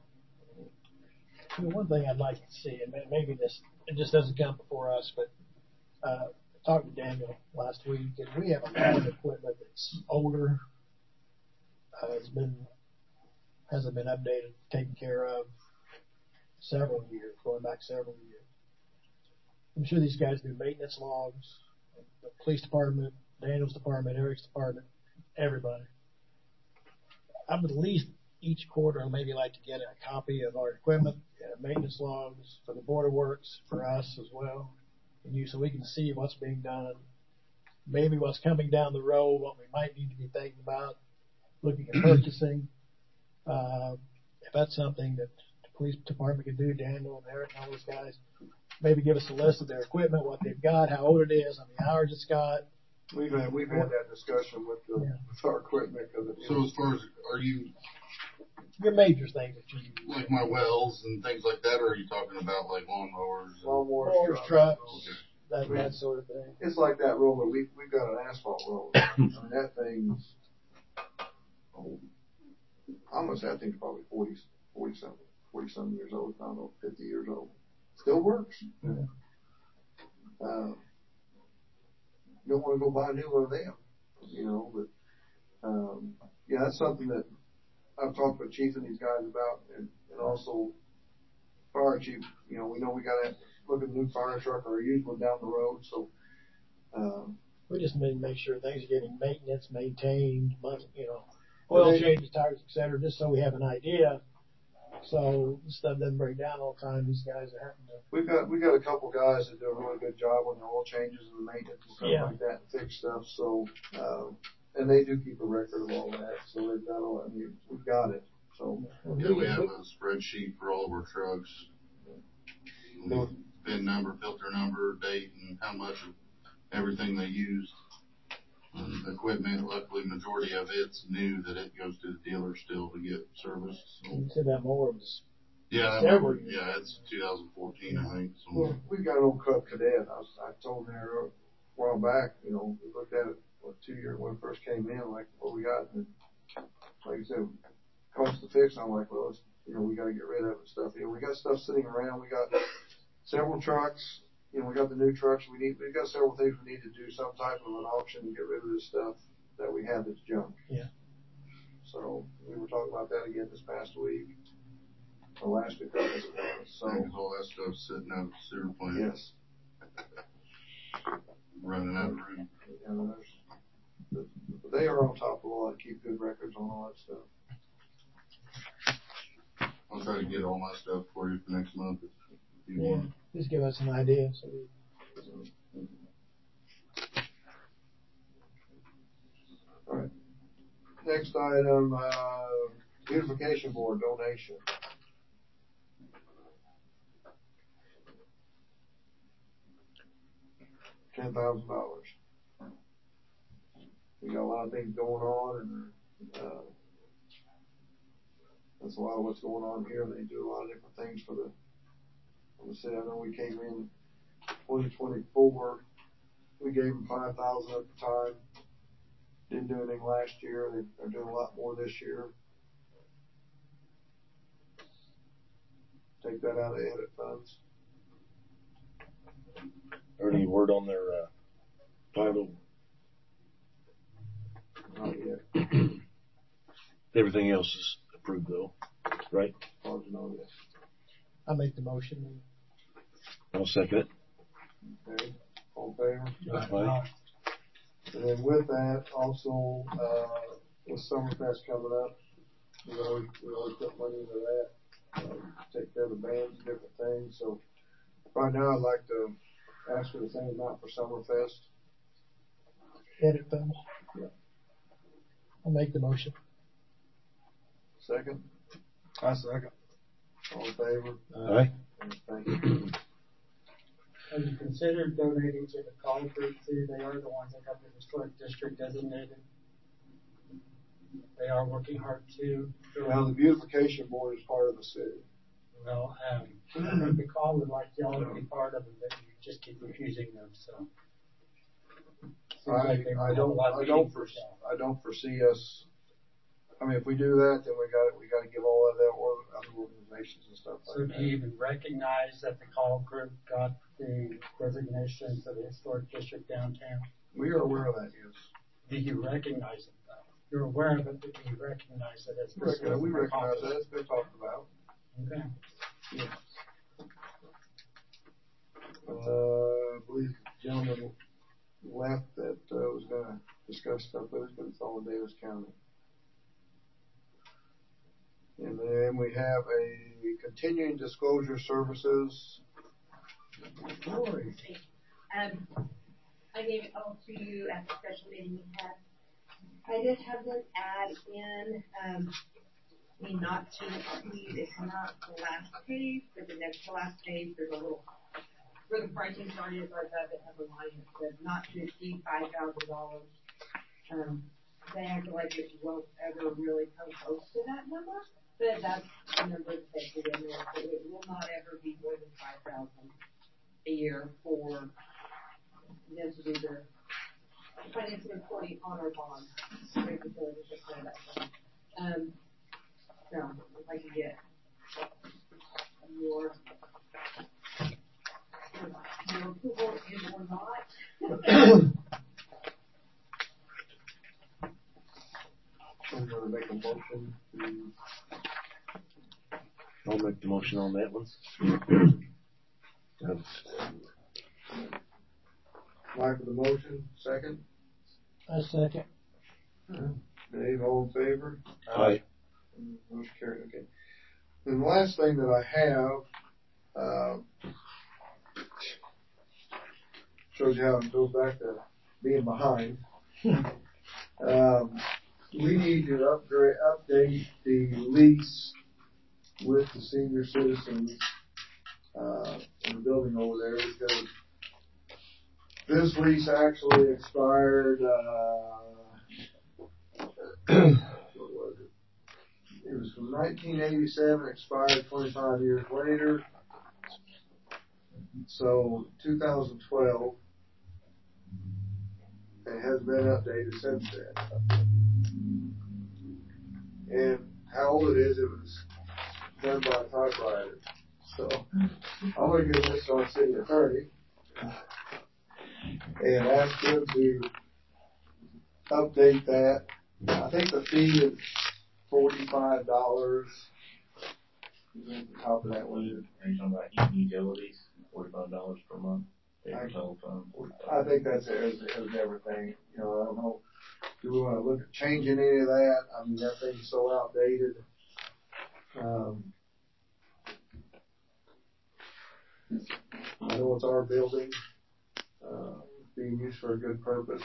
You know, one thing I'd like to see, and maybe this, it just doesn't come before us, but, uh, I talked to Daniel last week, and we have a lot of equipment that's older, uh, has been, hasn't been updated, taken care of several years, going back several years. I'm sure these guys do maintenance logs, the police department, Daniel's department, Eric's department, everybody. I would at least each quarter maybe like to get a copy of our equipment, uh, maintenance logs for the Board of Works, for us as well, and you, so we can see what's being done, maybe what's coming down the road, what we might need to be thinking about, looking at purchasing. Uh, if that's something that the police department can do, Daniel and Eric and all those guys, maybe give us a list of their equipment, what they've got, how old it is, how many hours it's got. We've had, we've had that discussion with the, Yeah. with our equipment. Cause it, So as far as, are you, Your major things that you use. like my wells and things like that, or are you talking about like lawnmowers? and- lawnmowers, Mowers, trucks, trucks, that, that sort of thing. It's like that roller. We, we've got an asphalt roller. I mean, that thing's, oh, I must say that thing's probably forty, forty something, forty something years old. I don't know, fifty years old. Still works. Yeah. Uh, you don't want to go buy a new one of them, you know, but, um, yeah, that's something that I've talked with Chief and these guys about, and, and also Fire Chief. You know, we know we got to look at a new fire truck or a used one down the road, so, um, We just need to make sure things are getting maintenance, maintained, money, you know, oil changes, tires, et cetera, just so we have an idea. So stuff doesn't break down all the time. These guys are having to. We've got, we got a couple guys that do a really good job on the oil changes and the maintenance and stuff Yeah. like that, and fix stuff, so, uh, and they do keep a record of all that, so they've got all, I mean, we've got it, so. Yeah, we have a spreadsheet for all of our trucks. With VIN number, filter number, date, and how much of everything they used. Um, equipment, luckily, majority of it's new that it goes to the dealer still to get serviced. So. You said that more was. Yeah, that several number, yeah, it's two thousand fourteen, I think. So. Well, we've got an old Cub Cadet. I was, I told her a while back, you know, we looked at it, what, two years when it first came in, like, what we got, and like I said, cost to fix, and I'm like, well, it's, you know, we gotta get rid of it and stuff. You know, we got stuff sitting around, we got several trucks, you know, we got the new trucks, we need, we've got several things we need to do, some type of an auction and get rid of this stuff that we have that's junk. Yeah. So, we were talking about that again this past week, or last week, I guess it was, so. Because all that stuff's sitting out of the sewer plant. Yes. Running out of room. You know, there's, but they are on top of a lot, keep good records on all that stuff. I'll try to get all my stuff for you for next month if you Yeah. want. Just give us an idea. So we, All right. Next item, uh, beautification board donation. Ten thousand dollars. We got a lot of things going on, and uh, that's a lot of what's going on here. They do a lot of different things for the for the city. I know we came in twenty twenty-four. We gave them five thousand at the time. Didn't do anything last year. They, they're doing a lot more this year. Take that out of edit funds. Or any word on their uh, title? Not yet. Everything else is approved though, right? Hard to know yet. I make the motion. I'll second it. Okay. All in favor? Aye. And then with that, also, uh, with Summerfest coming up, we always, we always put money into that, um, take care of the bands and different things. So right now, I'd like to ask for the same amount for Summerfest. Edit funds. Yeah. I'll make the motion. Second? I second. All in favor? Aye. Thank you. Have you considered donating to the call group too? They are the ones that got the historic district designated. They are working hard too. Well, the beautification board is part of the city. Well, um, I think the call would like y'all to be part of it, but you just keep refusing them, so. Seems I, like they might I have a don't, lot of I meaning don't, for foresee, y'all. I don't foresee us, I mean, if we do that, then we got we got to give all of that or other organizations and stuff So like do that. you even recognize that the call group got the designation for the historic district downtown? We are aware of that, yes. Do you recognize it though? You're aware of it, but do you recognize it as We recognize, we an recognize that. accomplishment? It's been talked about. Okay. Yes. Uh, I believe the gentleman left that uh, was going to discuss stuff with us, but it's all in Davis County. And then we have a continuing disclosure services. Lori. Um, I gave it all to you at the special meeting we had. I did have them add in, um, I mean, not to exceed, it's not the last page, but the next to last page, there's a little, where the pricing chart is, I have it, have a line that says not to exceed five thousand dollars. Um, they acted like it won't ever really come close to that number, but that's the number that's stated in there, so it will not ever be more than five thousand a year for them to do the financial reporting on our bond. Um, so if I can get your, your approval and or not. I'm going to make a motion to. I'll make the motion on that one. Mike with the motion, second. I second. Dave, all in favor? Aye. Motion carried, okay. And the last thing that I have, uh, shows you how it goes back to being behind. um, we need to upgrade, update the lease with the senior citizens, uh, in the building over there because this lease actually expired, uh, what was it? It was from nineteen eighty-seven, expired twenty-five years later. So two thousand twelve, it has been updated since then. And how old it is, it was done by a typewriter. So I'm going to give this to our city attorney and ask him to update that. I think the fee is forty-five dollars. At the top of that one. Are you talking about heating utilities? Forty-five dollars per month. Paper telephone. I think that's as, as everything. You know, I don't know. Do we want to look at changing any of that? I mean, that thing's so outdated. Um, I know it's our building, uh, being used for a good purpose.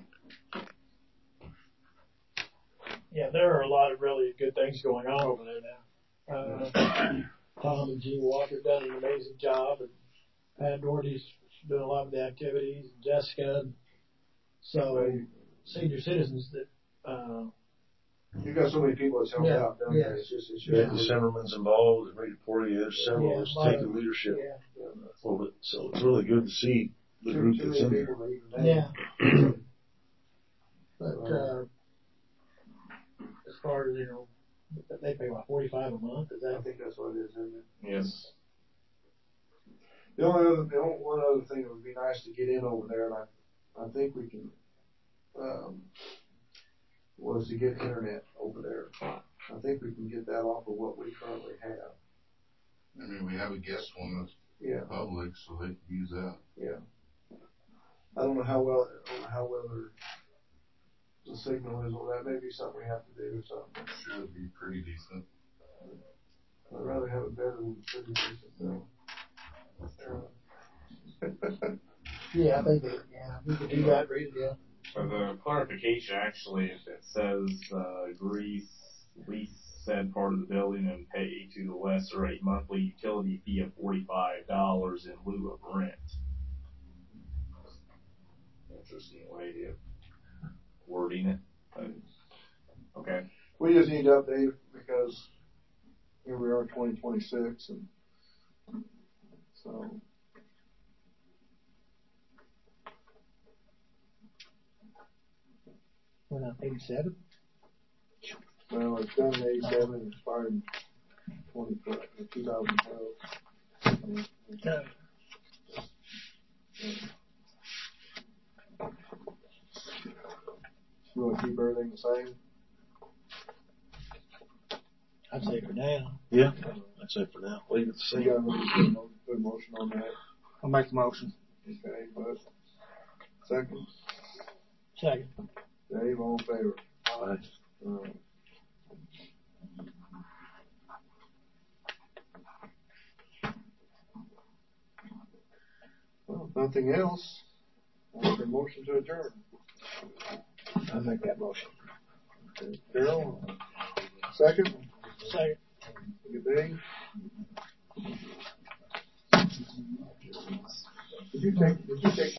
Yeah, there are a lot of really good things going on over there now. Uh, Tom and Gene Walker done an amazing job, and Pat Doherty's doing a lot of the activities, and Jessica. So, senior citizens that, uh, You've got so many people that's helped yeah, out, don't yeah. they? It's just, it's just. Yeah, the Zimmerman's involved, and Rita Porteous, several of us Yeah, taking leadership yeah. of it. So it's really good to see the Too, group too that's many in there. people to even name. Yeah. But, uh, as far as, you know, they pay what, forty-five a month, is I that? think that's what it is, isn't it? Yes. The only other, the only one other thing that would be nice to get in over there, and I, I think we can, um, was to get internet over there. I think we can get that off of what we currently have. I mean, we have a guest one that's Yeah. public, so they can use that. Yeah. I don't know how well, I don't know how well their, the signal is on that. Maybe something we have to do or something. Should be pretty decent. I'd rather have it better than pretty decent though. Yeah, I think that, yeah, we could do that, read it, yeah. For the clarification, actually, it it says, uh, agrees, lease said part of the building and pay to the lesser a monthly utility fee of forty-five dollars in lieu of rent. Interesting way of wording it, but, okay. We just need to update it because here we are in twenty twenty-six and so. We're not eighty-seven? Well, it's done in eighty-seven and expired in twenty, two thousand twelve. Yeah. You want to keep everything the same? I'd say for now. Yeah, that's it for now. Leave it the You same. got to put a mo- put a motion on that. I'll make the motion. Okay, but second, Second. Dave, all in favor? Aye. Uh, Well, if nothing else, I'll make a motion to adjourn. I'll make that motion. Okay, Carol, second? Second. Good day. Did you take, did you take